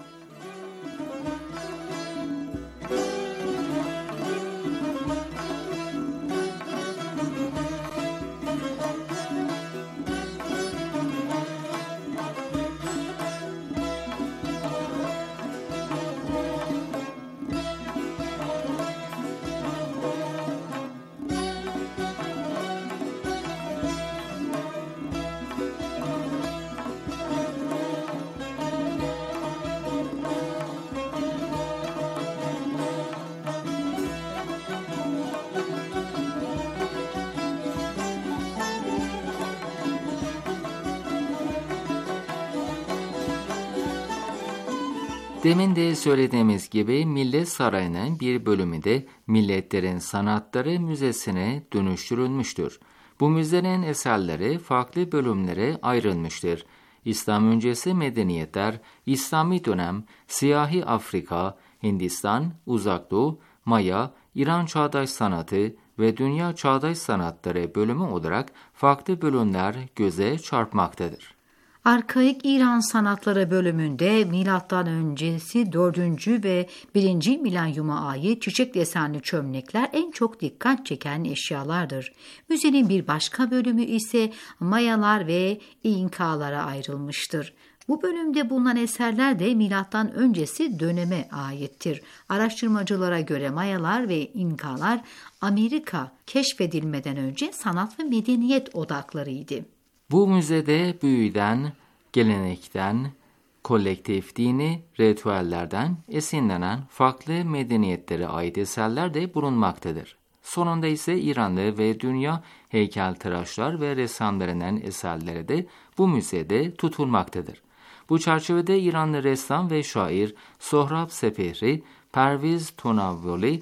Demin de söylediğimiz gibi Millet Sarayı'nın bir bölümü de Milletlerin Sanatları Müzesi'ne dönüştürülmüştür. Bu müzenin eserleri farklı bölümlere ayrılmıştır. İslam öncesi medeniyetler, İslami dönem, Siyahi Afrika, Hindistan, Uzak Doğu, Maya, İran Çağdaş Sanatı ve Dünya Çağdaş Sanatları bölümü olarak farklı bölümler göze çarpmaktadır. Arkaik İran Sanatları bölümünde milattan öncesi 4. ve 1. milenyuma ait çiçek desenli çömlekler en çok dikkat çeken eşyalardır. Müzenin bir başka bölümü ise Mayalar ve İnkalara ayrılmıştır. Bu bölümde bulunan eserler de milattan öncesi döneme aittir. Araştırmacılara göre Mayalar ve İnkalar Amerika keşfedilmeden önce sanat ve medeniyet odaklarıydı. Bu müzede büyüden, gelenekten, kolektif dini ritüellerden esinlenen farklı medeniyetlere ait eserler de bulunmaktadır. Sonunda ise İranlı ve dünya heykeltıraşlar ve ressamlarının eserleri de bu müzede tutulmaktadır. Bu çerçevede İranlı ressam ve şair Sohrab Sepehri, Perviz Tonavoli,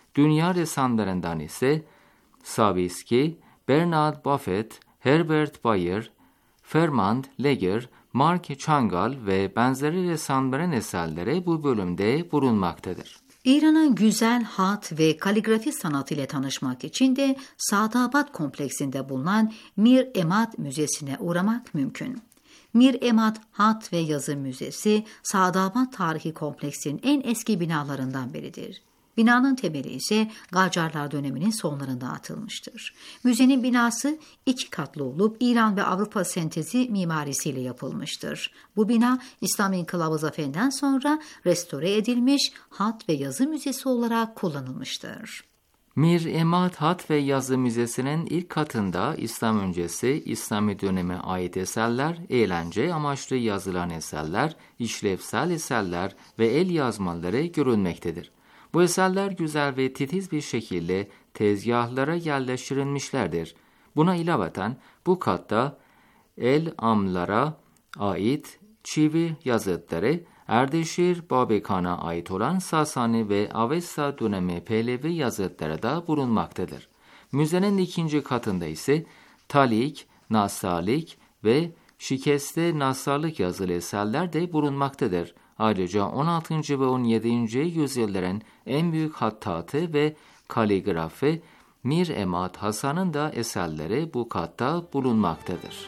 Dünya ressamlarından ise Saviski, Bernard Buffett, Herbert Bayer, Fernand Léger, Mark Chagall ve benzeri ressamların eserleri bu bölümde bulunmaktadır. İran'ın güzel hat ve kaligrafi sanatı ile tanışmak için de Saadabad kompleksinde bulunan Mir Emad Müzesi'ne uğramak mümkün. Mir Emad Hat ve Yazı Müzesi, Saadabad tarihi kompleksinin en eski binalarından biridir. Binanın temeli ise Qacarlar döneminin sonlarında atılmıştır. Müzenin binası 2 katlı olup İran ve Avrupa sentezi mimarisiyle yapılmıştır. Bu bina İslam İnkılabı zaferinden sonra restore edilmiş hat ve yazı müzesi olarak kullanılmıştır. Mir Emad Hat ve Yazı Müzesi'nin ilk katında İslam öncesi, İslami döneme ait eserler, eğlence amaçlı yazılan eserler, işlevsel eserler ve el yazmaları görülmektedir. Bu eserler güzel ve titiz bir şekilde tezgahlara yerleştirilmişlerdir. Buna ilaveten bu katta el amlara ait çivi yazıtları, Erdeshir Babekan'a ait olan Sasani ve Avesta dönemi Pehlevi yazıtları da bulunmaktadır. Müzenin 2. katında ise Talik, Nasralik ve Şikeste Nasrallık yazılı eserler de bulunmaktadır. Ayrıca 16. ve 17. yüzyılların en büyük hattatı ve kaligrafi Mir Emad Hasan'ın da eserleri bu katta bulunmaktadır.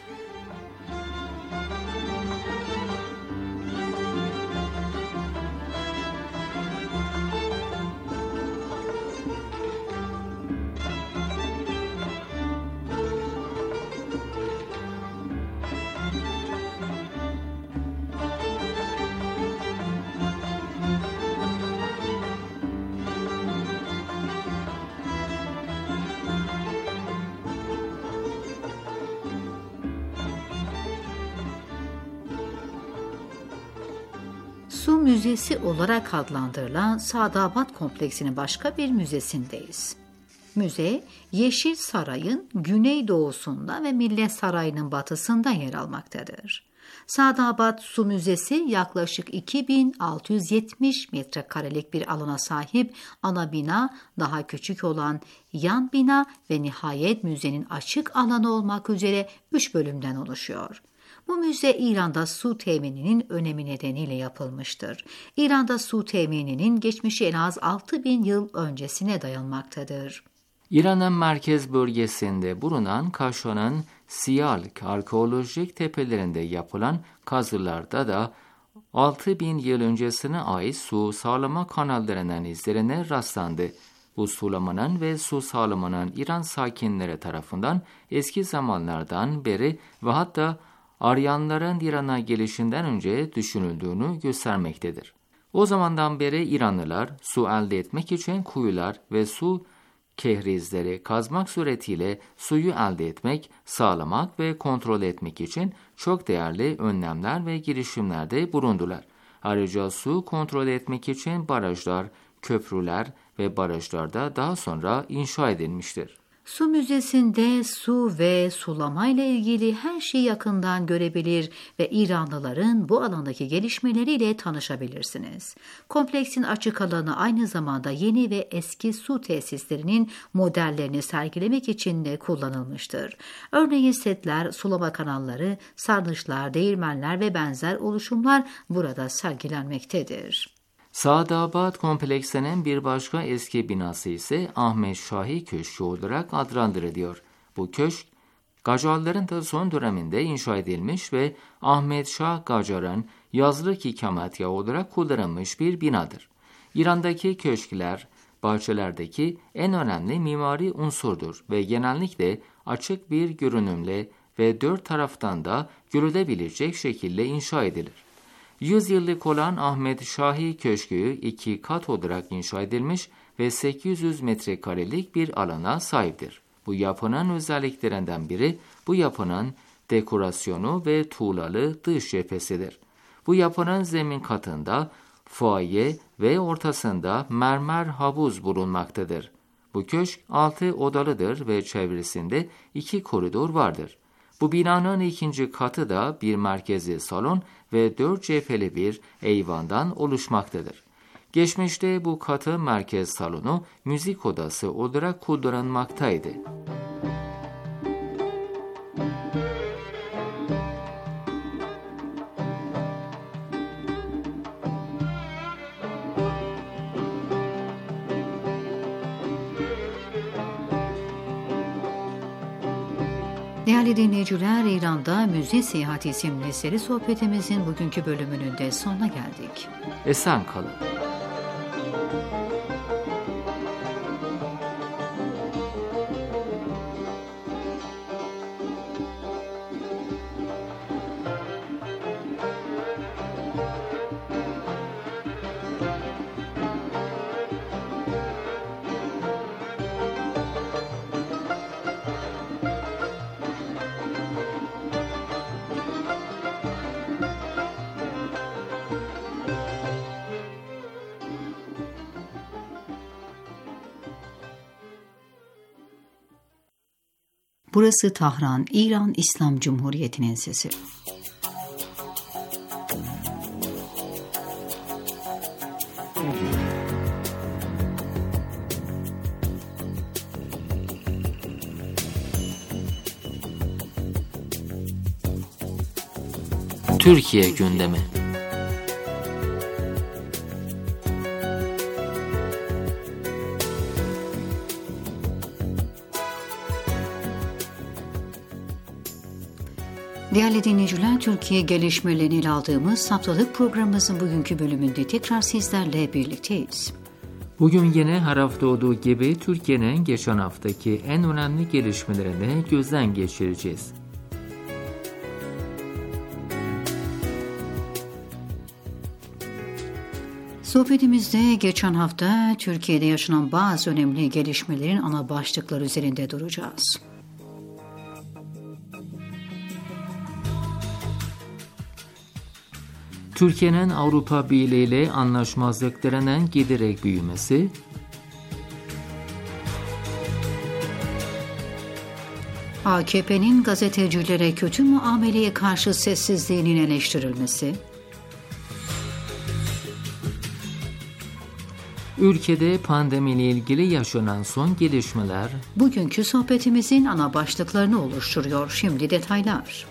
Su Müzesi olarak adlandırılan Saadabad kompleksinin başka bir müzesindeyiz. Müze, Yeşil Saray'ın güneydoğusunda ve Millet Sarayı'nın batısında yer almaktadır. Saadabad Su Müzesi yaklaşık 2670 metrekarelik bir alana sahip, ana bina, daha küçük olan yan bina ve nihayet müzenin açık alanı olmak üzere 3 bölümden oluşuyor. Bu müze İran'da su temininin önemi nedeniyle yapılmıştır. İran'da su temininin geçmişi en az 6000 yıl öncesine dayanmaktadır. İran'ın merkez bölgesinde bulunan Kaşan'ın Siyalk arkeolojik tepelerinde yapılan kazılarda da 6000 yıl öncesine ait su sağlama kanallarının izlerine rastlandı. Bu sulamanın ve su sağlamanın İran sakinleri tarafından eski zamanlardan beri ve hatta Aryanların İran'a gelişinden önce düşünüldüğünü göstermektedir. O zamandan beri İranlılar su elde etmek için kuyular ve su kehrizleri kazmak suretiyle suyu elde etmek, sağlamak ve kontrol etmek için çok değerli önlemler ve girişimlerde bulundular. Ayrıca su kontrol etmek için barajlar, köprüler ve barajlar da daha sonra inşa edilmiştir. Su Müzesi'nde su ve sulama ile ilgili her şeyi yakından görebilir ve İranlıların bu alandaki gelişmeleriyle tanışabilirsiniz. Kompleksin açık alanı aynı zamanda yeni ve eski su tesislerinin modellerini sergilemek için de kullanılmıştır. Örneğin setler, sulama kanalları, sarnıçlar, değirmenler ve benzer oluşumlar burada sergilenmektedir. Saadabad kompleksinin bir başka eski binası ise Ahmet Şahi Köşkü olarak adlandırılıyor. Bu köşk, Qacarların da son döneminde inşa edilmiş ve Ahmet Şah Qacar'ın yazlık ikametgahı olarak kullanılmış bir binadır. İran'daki köşkler, bahçelerdeki en önemli mimari unsurdur ve genellikle açık bir görünümle ve 4 taraftan da görülebilecek şekilde inşa edilir. 100 yıllık olan Ahmet Şahi Köşkü 2 kat olarak inşa edilmiş ve 800 metrekarelik bir alana sahiptir. Bu yapının özelliklerinden biri bu yapının dekorasyonu ve tuğlalı dış cephesidir. Bu yapının zemin katında fuaye ve ortasında mermer havuz bulunmaktadır. Bu köşk 6 odalıdır ve çevresinde 2 koridor vardır. Bu binanın 2. katı da bir merkezi salon ve 4 cepheli bir eyvandan oluşmaktadır. Geçmişte bu katı merkez salonu müzik odası olarak kullanılmaktaydı. Değerli dinleyiciler, İran'da Müze Seyahati isimli seri sohbetimizin bugünkü bölümünün de sonuna geldik. Esen kalın. Burası Tahran, İran İslam Cumhuriyeti'nin sesi. Türkiye gündemi. Değerli dinleyiciler, Türkiye gelişmelerini ele aldığımız haftalık programımızın bugünkü bölümünde tekrar sizlerle birlikteyiz. Bugün yine her hafta olduğu gibi Türkiye'nin geçen haftaki en önemli gelişmelerini gözden geçireceğiz. Sohbetimizde geçen hafta Türkiye'de yaşanan bazı önemli gelişmelerin ana başlıkları üzerinde duracağız. Türkiye'nin Avrupa Birliği ile anlaşmazlıklarının giderek büyümesi, AKP'nin gazetecilere kötü muameleye karşı sessizliğinin eleştirilmesi, ülkede pandemiyle ilgili yaşanan son gelişmeler, bugünkü sohbetimizin ana başlıklarını oluşturuyor. Şimdi detaylar.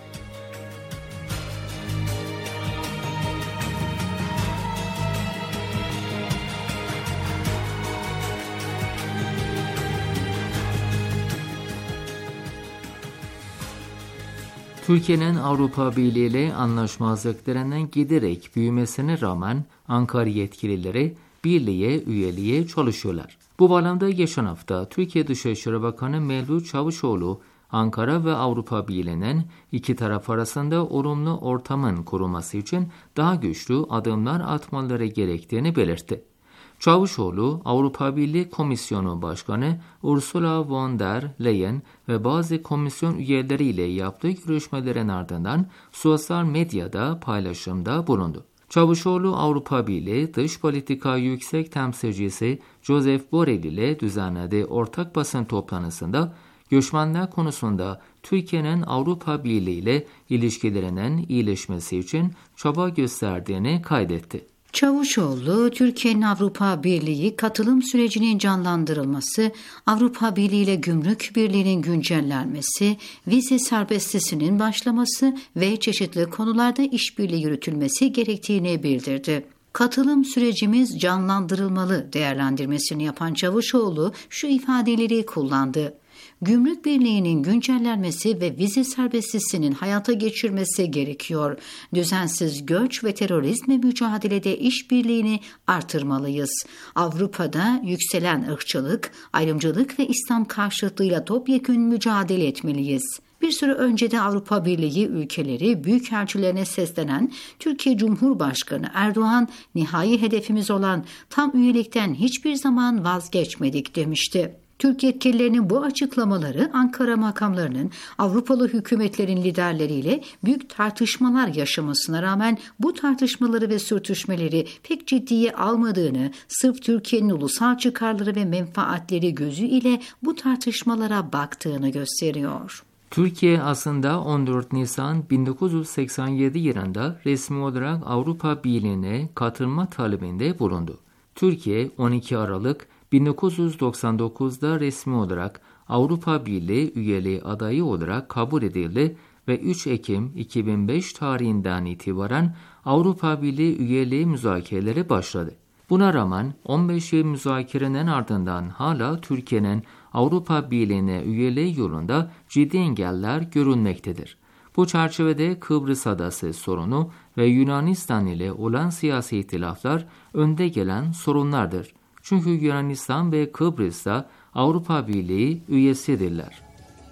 Türkiye'nin Avrupa Birliği ile anlaşmazlıklarının giderek büyümesine rağmen Ankara yetkilileri birliğe üyeliğe çalışıyorlar. Bu bağlamda geçen hafta Türkiye Dışişleri Bakanı Mevlüt Çavuşoğlu, Ankara ve Avrupa Birliği'nin iki taraf arasında olumlu ortamın korunması için daha güçlü adımlar atmaları gerektiğini belirtti. Çavuşoğlu, Avrupa Birliği Komisyonu Başkanı Ursula von der Leyen ve bazı komisyon üyeleriyle yaptığı görüşmelerin ardından sosyal medyada paylaşımda bulundu. Çavuşoğlu, Avrupa Birliği Dış Politika Yüksek Temsilcisi Joseph Borrell ile düzenlediği ortak basın toplantısında göçmenler konusunda Türkiye'nin Avrupa Birliği ile ilişkilerinin iyileşmesi için çaba gösterdiğini kaydetti. Çavuşoğlu, Türkiye'nin Avrupa Birliği katılım sürecinin canlandırılması, Avrupa Birliği ile gümrük birliğinin güncellenmesi, vize serbestisinin başlaması ve çeşitli konularda işbirliği yürütülmesi gerektiğini bildirdi. Katılım sürecimiz canlandırılmalı değerlendirmesini yapan Çavuşoğlu şu ifadeleri kullandı. Gümrük Birliği'nin güncellenmesi ve vize serbestisinin hayata geçirmesi gerekiyor. Düzensiz göç ve terörizmle mücadelede işbirliğini artırmalıyız. Avrupa'da yükselen ırkçılık, ayrımcılık ve İslam karşıtlığıyla topyekün mücadele etmeliyiz. Bir süre önce de Avrupa Birliği ülkeleri büyükelçilerine seslenen Türkiye Cumhurbaşkanı Erdoğan, nihai hedefimiz olan tam üyelikten hiçbir zaman vazgeçmedik demişti. Türk yetkililerinin bu açıklamaları Ankara makamlarının Avrupalı hükümetlerin liderleriyle büyük tartışmalar yaşamasına rağmen bu tartışmaları ve sürtüşmeleri pek ciddiye almadığını, sırf Türkiye'nin ulusal çıkarları ve menfaatleri gözüyle bu tartışmalara baktığını gösteriyor. Türkiye aslında 14 Nisan 1987 yılında resmi olarak Avrupa Birliği'ne katılma talebinde bulundu. Türkiye 12 Aralık 1999'da resmi olarak Avrupa Birliği üyeliği adayı olarak kabul edildi ve 3 Ekim 2005 tarihinden itibaren Avrupa Birliği üyeliği müzakereleri başladı. Buna rağmen 15 yıl müzakerenin ardından hala Türkiye'nin Avrupa Birliği'ne üyeliği yolunda ciddi engeller görülmektedir. Bu çerçevede Kıbrıs Adası sorunu ve Yunanistan ile olan siyasi ihtilaflar önde gelen sorunlardır. Çünkü Yunanistan ve Kıbrıs da Avrupa Birliği üyesidirler.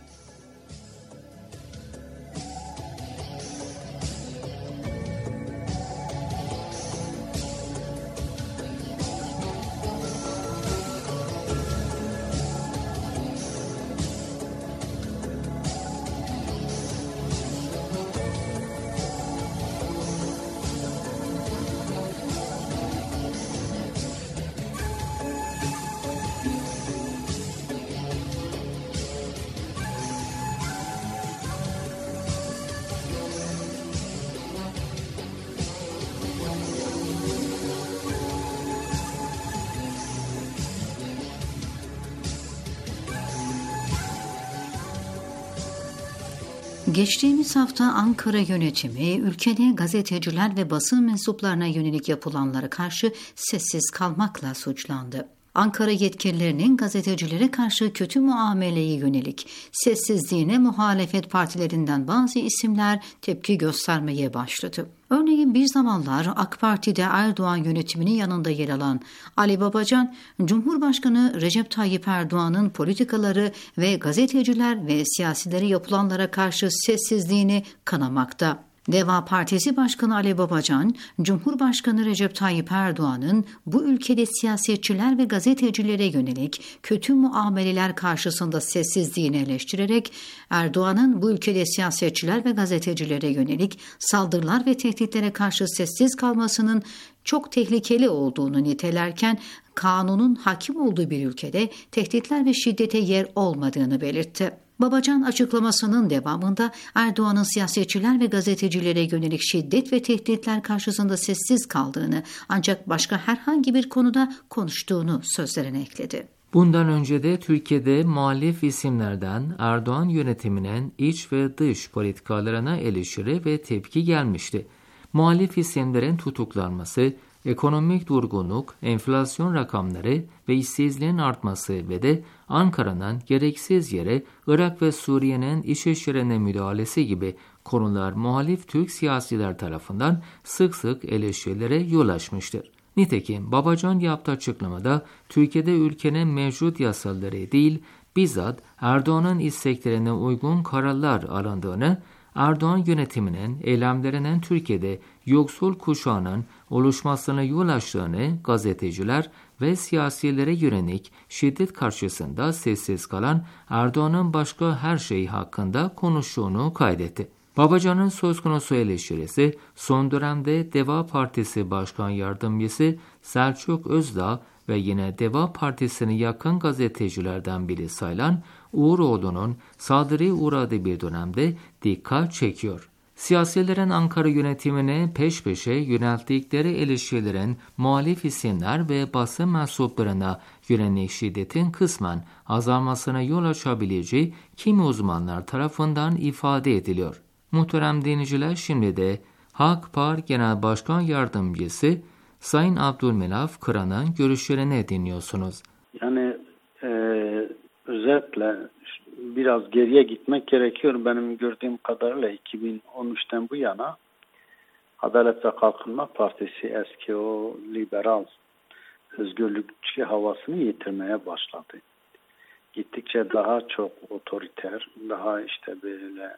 Geçtiğimiz hafta Ankara yönetimi ülkede gazeteciler ve basın mensuplarına yönelik yapılanlara karşı sessiz kalmakla suçlandı. Ankara yetkililerinin gazetecilere karşı kötü muameleye yönelik sessizliğine muhalefet partilerinden bazı isimler tepki göstermeye başladı. Örneğin bir zamanlar AK Parti'de Erdoğan yönetiminin yanında yer alan Ali Babacan, Cumhurbaşkanı Recep Tayyip Erdoğan'ın politikaları ve gazeteciler ve siyasilere yapılanlara karşı sessizliğini kınamakta. Deva Partisi Başkanı Ali Babacan, Cumhurbaşkanı Recep Tayyip Erdoğan'ın bu ülkede siyasetçiler ve gazetecilere yönelik kötü muameleler karşısında sessizliğini eleştirerek, Erdoğan'ın bu ülkede siyasetçiler ve gazetecilere yönelik saldırılar ve tehditlere karşı sessiz kalmasının çok tehlikeli olduğunu nitelerken, kanunun hakim olduğu bir ülkede tehditler ve şiddete yer olmadığını belirtti. Babacan açıklamasının devamında Erdoğan'ın siyasetçiler ve gazetecilere yönelik şiddet ve tehditler karşısında sessiz kaldığını ancak başka herhangi bir konuda konuştuğunu sözlerine ekledi. Bundan önce de Türkiye'de muhalif isimlerden Erdoğan yönetiminin iç ve dış politikalarına eleştiri ve tepki gelmişti. Muhalif isimlerin tutuklanması, ekonomik durgunluk, enflasyon rakamları ve işsizliğin artması ve de Ankara'nın gereksiz yere Irak ve Suriye'nin iç işlerine müdahalesi gibi konular muhalif Türk siyasiler tarafından sık sık eleştirilere yol açmıştır. Nitekim Babacan yaptığı açıklamada Türkiye'de ülkenin mevcut yasaları değil, bizzat Erdoğan'ın isteklerine uygun kararlar alındığını, Erdoğan yönetiminin eylemlerinin Türkiye'de yoksul kuşağının oluşmasına yol açtığını, gazeteciler ve siyasilere yönelik şiddet karşısında sessiz kalan Erdoğan'ın başka her şey hakkında konuştuğunu kaydetti. Babacan'ın söz konusu eleştirisi son dönemde Deva Partisi Başkan Yardımcısı Selçuk Özdağ ve yine Deva Partisi'ne yakın gazetecilerden biri sayılan Uğuroğlu'nun saldırıya uğradığı bir dönemde dikkat çekiyor. Siyasilerin Ankara yönetimine peş peşe yönelttikleri eleştirilerin muhalif isimler ve basın mensuplarına yönelik şiddetin kısmen azalmasına yol açabileceği kimi uzmanlar tarafından ifade ediliyor. Muhterem dinleyiciler, şimdi de HAKPAR Genel Başkan Yardımcısı Sayın Abdülmenaf Kıran'ın görüşlerini dinliyorsunuz. Yani özetle biraz geriye gitmek gerekiyor. Benim gördüğüm kadarıyla 2013'ten bu yana Adalet ve Kalkınma Partisi eski o liberal özgürlükçü havasını yitirmeye başladı. Gittikçe daha çok otoriter, daha işte böyle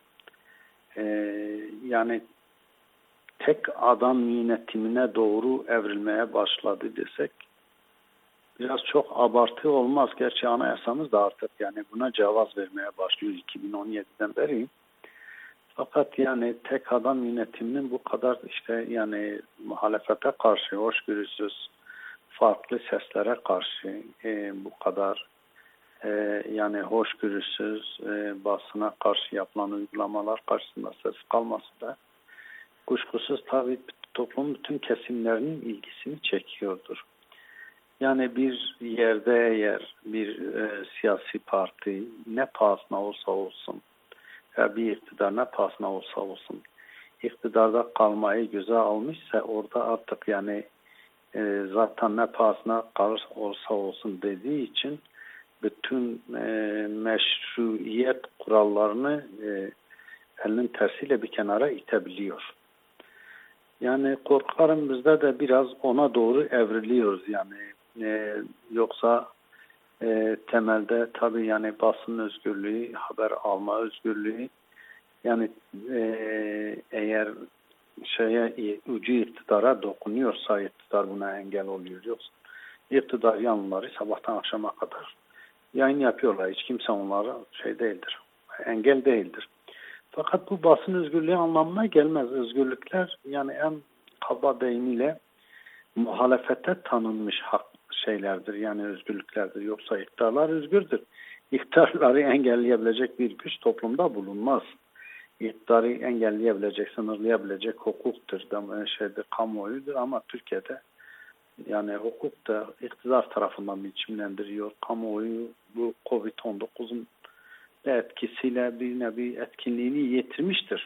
yani tek adam yönetimine doğru evrilmeye başladı desek biraz çok abartı olmaz. Gerçi anayasamız da artık yani buna cevaz vermeye başlıyor 2017'den beri. Fakat yani tek adam yönetiminin bu kadar işte yani muhalefete karşı hoşgörüsüz, farklı seslere karşı bu kadar yani hoşgörüsüz basına karşı yapılan uygulamalar karşısında ses kalması da kuşkusuz tabii toplumun bütün kesimlerinin ilgisini çekiyordur. Yani bir yerde eğer bir siyasi parti ne pahasına olsa olsun, ya bir iktidar ne pahasına olsa olsun, iktidarda kalmayı göze almışsa orada artık yani zaten ne pahasına kalır olsa olsun dediği için bütün meşruiyet kurallarını elinin tersiyle bir kenara itebiliyor. Yani korkarım bizde de biraz ona doğru evriliyoruz yani. Yoksa temelde tabii yani basın özgürlüğü, haber alma özgürlüğü yani eğer ucu iktidara dokunuyorsa iktidar buna engel oluyor. Yoksa iktidar yanlıları sabahtan akşama kadar yayın yapıyorlar. Hiç kimse onlara değildir. Engel değildir. Fakat bu basın özgürlüğü anlamına gelmez. Özgürlükler yani en kaba deyimiyle muhalefete tanınmış şeylerdir. Yani özgürlüklerdir. Yoksa iktidarlar özgürdür. İktidarları engelleyebilecek bir güç toplumda bulunmaz. İktidarı engelleyebilecek, sınırlayabilecek hukuktur. Kamuoyudur ama Türkiye'de yani hukuk da iktidar tarafından biçimlendiriyor. Kamuoyu bu Covid-19'un etkisiyle bir nevi etkinliğini yitirmiştir.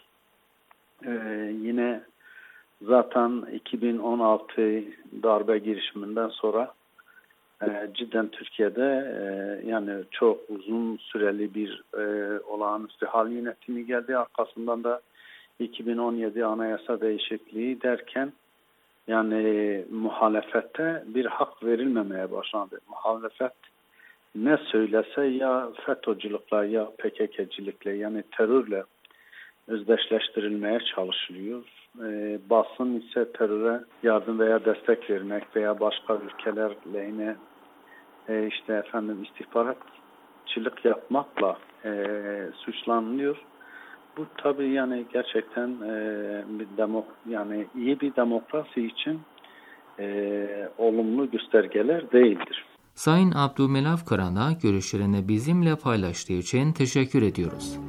Yine zaten 2016 darbe girişiminden sonra cidden Türkiye'de yani çok uzun süreli bir olağanüstü hal yönetimi geldi. Arkasından da 2017 anayasa değişikliği derken yani muhalefete bir hak verilmemeye başlandı. Muhalefet ne söylese ya FETÖ'cülükle ya PKK'cilikle yani terörle özdeşleştirilmeye çalışılıyor. Basın ise teröre yardım veya destek vermek veya başka ülkeler lehine istihbaratçılık yapmakla suçlanılıyor. Bu tabii yani gerçekten yani iyi bir demokrasi için olumlu göstergeler değildir. Sayın Abdülmelaf Karan'a görüşlerini bizimle paylaştığı için teşekkür ediyoruz.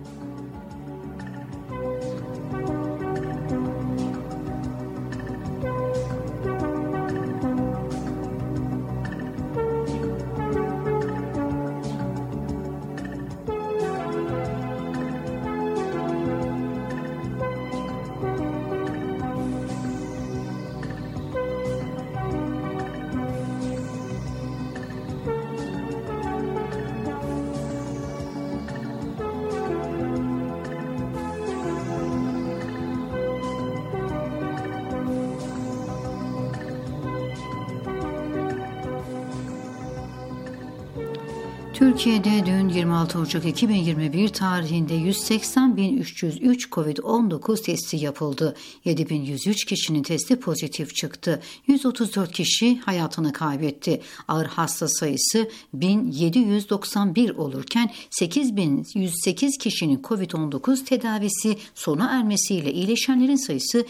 Türkiye'de dün 26 Ocak 2021 tarihinde 180.303 COVID-19 testi yapıldı. 7.103 kişinin testi pozitif çıktı. 134 kişi hayatını kaybetti. Ağır hasta sayısı 1.791 olurken 8.108 kişinin COVID-19 tedavisi sona ermesiyle iyileşenlerin sayısı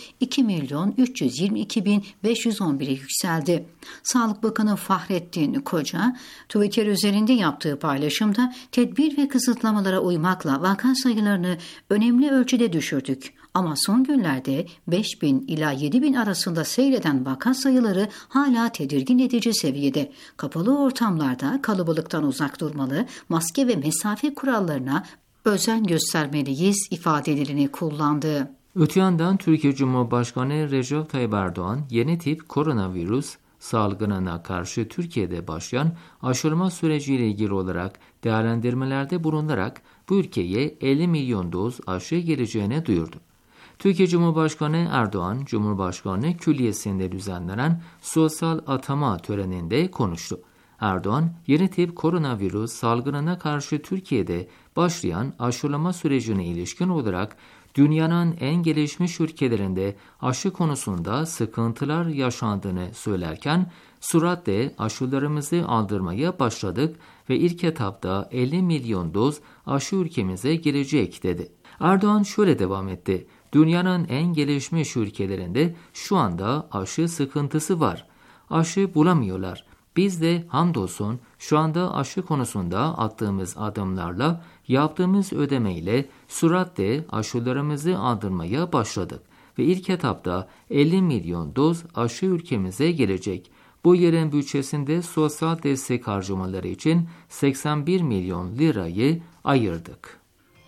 2.322.511'e yükseldi. Sağlık Bakanı Fahrettin Koca, Twitter üzerinde yaptığı paylaşımda tedbir ve kısıtlamalara uymakla vaka sayılarını önemli ölçüde düşürdük. Ama son günlerde 5.000 ila 7.000 arasında seyreden vaka sayıları hala tedirgin edici seviyede. Kapalı ortamlarda kalabalıktan uzak durmalı, maske ve mesafe kurallarına özen göstermeliyiz ifadelerini kullandı. Öte yandan Türkiye Cumhurbaşkanı Recep Tayyip Erdoğan yeni tip koronavirüs salgınına karşı Türkiye'de başlayan aşılama süreciyle ilgili olarak değerlendirmelerde bulunarak bu ülkeye 50 milyon doz aşı geleceğini duyurdu. Türkiye Cumhurbaşkanı Erdoğan, Cumhurbaşkanlığı Külliyesi'nde düzenlenen sosyal atama töreninde konuştu. Erdoğan, yeni tip koronavirüs salgınına karşı Türkiye'de başlayan aşılama sürecine ilişkin olarak dünyanın en gelişmiş ülkelerinde aşı konusunda sıkıntılar yaşandığını söylerken, süratle aşılarımızı aldırmaya başladık ve ilk etapta 50 milyon doz aşı ülkemize girecek dedi. Erdoğan şöyle devam etti. Dünyanın en gelişmiş ülkelerinde şu anda aşı sıkıntısı var. Aşı bulamıyorlar. Biz de hamdolsun şu anda aşı konusunda attığımız adımlarla, yaptığımız ödemeyle süratle aşılarımızı aldırmaya başladık ve ilk etapta 50 milyon doz aşı ülkemize gelecek. bu yılın bütçesinde sosyal destek harcamaları için 81 milyon lirayı ayırdık.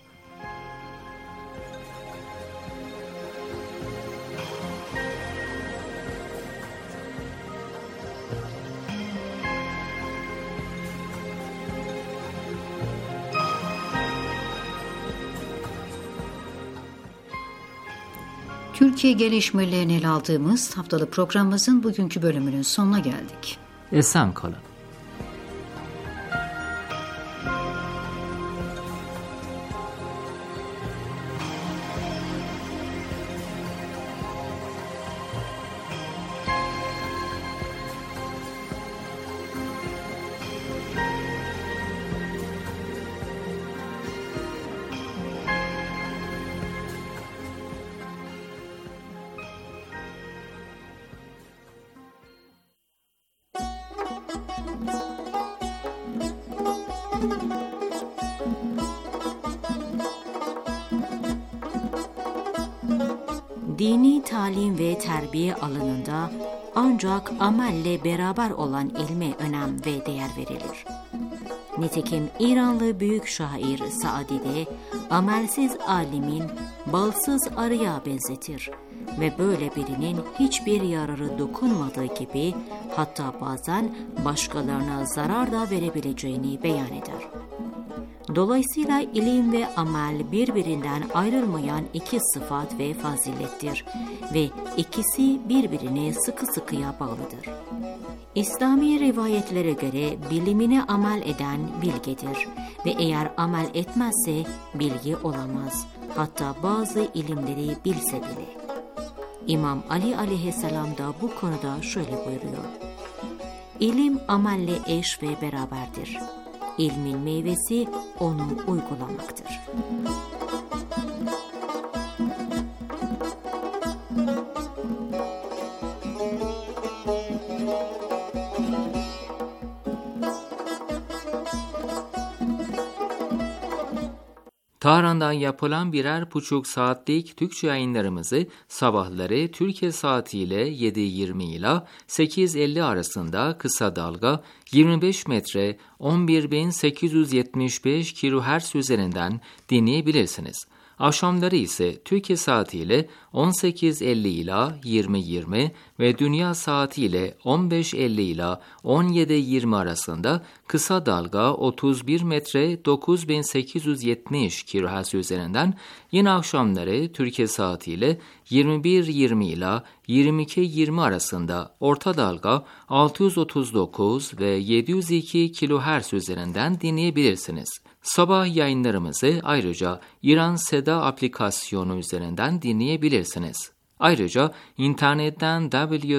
Türkiye gelişmelerini ele aldığımız haftalık programımızın bugünkü bölümünün sonuna geldik. Esen kalın. Dini talim ve terbiye alanında ancak amelle beraber olan ilme önem ve değer verilir. Nitekim İranlı büyük şair Saadi de amelsiz alimin balsız arıya benzetir ve böyle birinin hiçbir yararı dokunmadığı gibi hatta bazen başkalarına zarar da verebileceğini beyan eder. Dolayısıyla ilim ve amel birbirinden ayrılmayan iki sıfat ve fazilettir ve ikisi birbirine sıkı sıkıya bağlıdır. İslami rivayetlere göre bilimine amel eden bilgedir ve eğer amel etmezse bilgi olamaz, hatta bazı ilimleri bilse bile. İmam Ali aleyhisselam da bu konuda şöyle buyuruyor: İlim amelle eş ve beraberdir. İlmin meyvesi onu uygulamaktır. Tahran'dan yapılan 1,5 saatlik Türkçe yayınlarımızı sabahları Türkiye saatiyle 7:20 ile 8:50 arasında kısa dalga 25 metre 11.875 kHz üzerinden dinleyebilirsiniz. Akşamları ise Türkiye saatiyle 18:50 ila 20:20 ve dünya saatiyle 15:50 ila 17:20 arasında kısa dalga 31 metre 9870 kHz üzerinden, yine akşamları Türkiye saatiyle 21:20 ila 22:20 arasında orta dalga 639 ve 702 kHz üzerinden dinleyebilirsiniz. Sabah yayınlarımızı ayrıca İran Seda aplikasyonu üzerinden dinleyebilirsiniz. Ayrıca internetten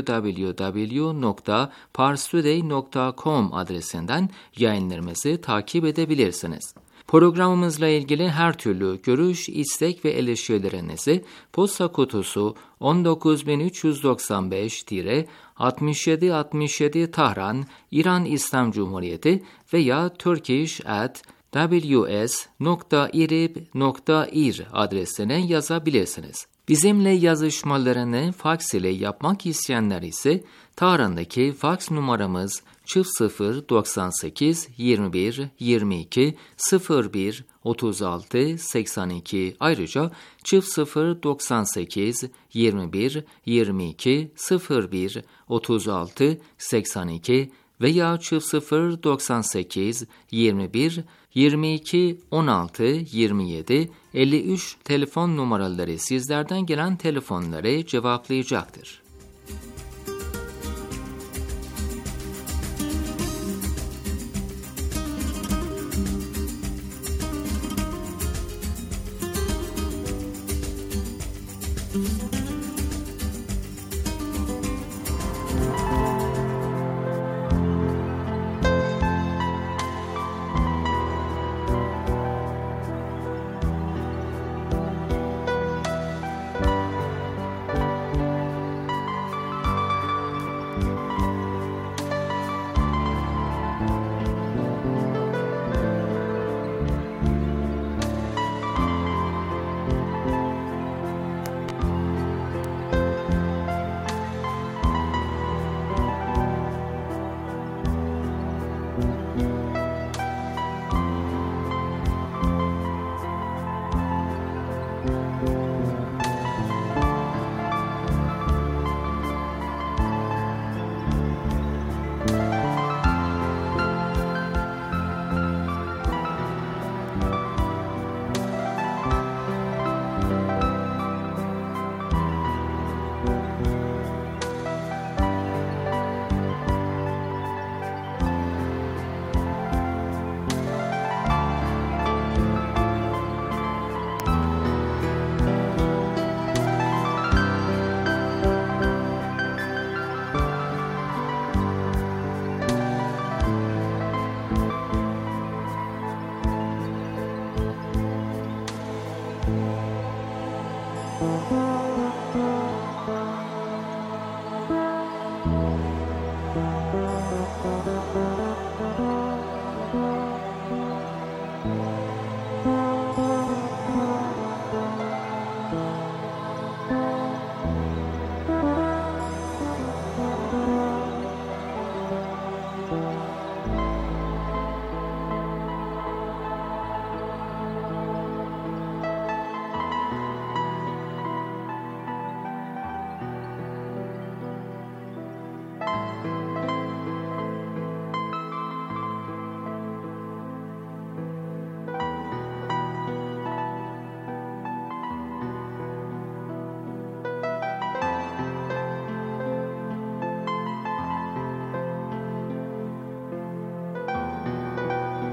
www.parstoday.com adresinden yayınlarımızı takip edebilirsiniz. Programımızla ilgili her türlü görüş, istek ve eleştirilerinizi posta kutusu 19995-6767 Tahran, İran İslam Cumhuriyeti veya turkish@ws.irib.ir adresine yazabilirsiniz. Bizimle yazışmalarını faks ile yapmak isteyenler ise Tahran'daki faks numaramız 0098 21 22 01 36 82, ayrıca 0098 21 22 01 36 82 veya 0098 21 22 16 27 53 telefon numaraları sizlerden gelen telefonları cevaplayacaktır.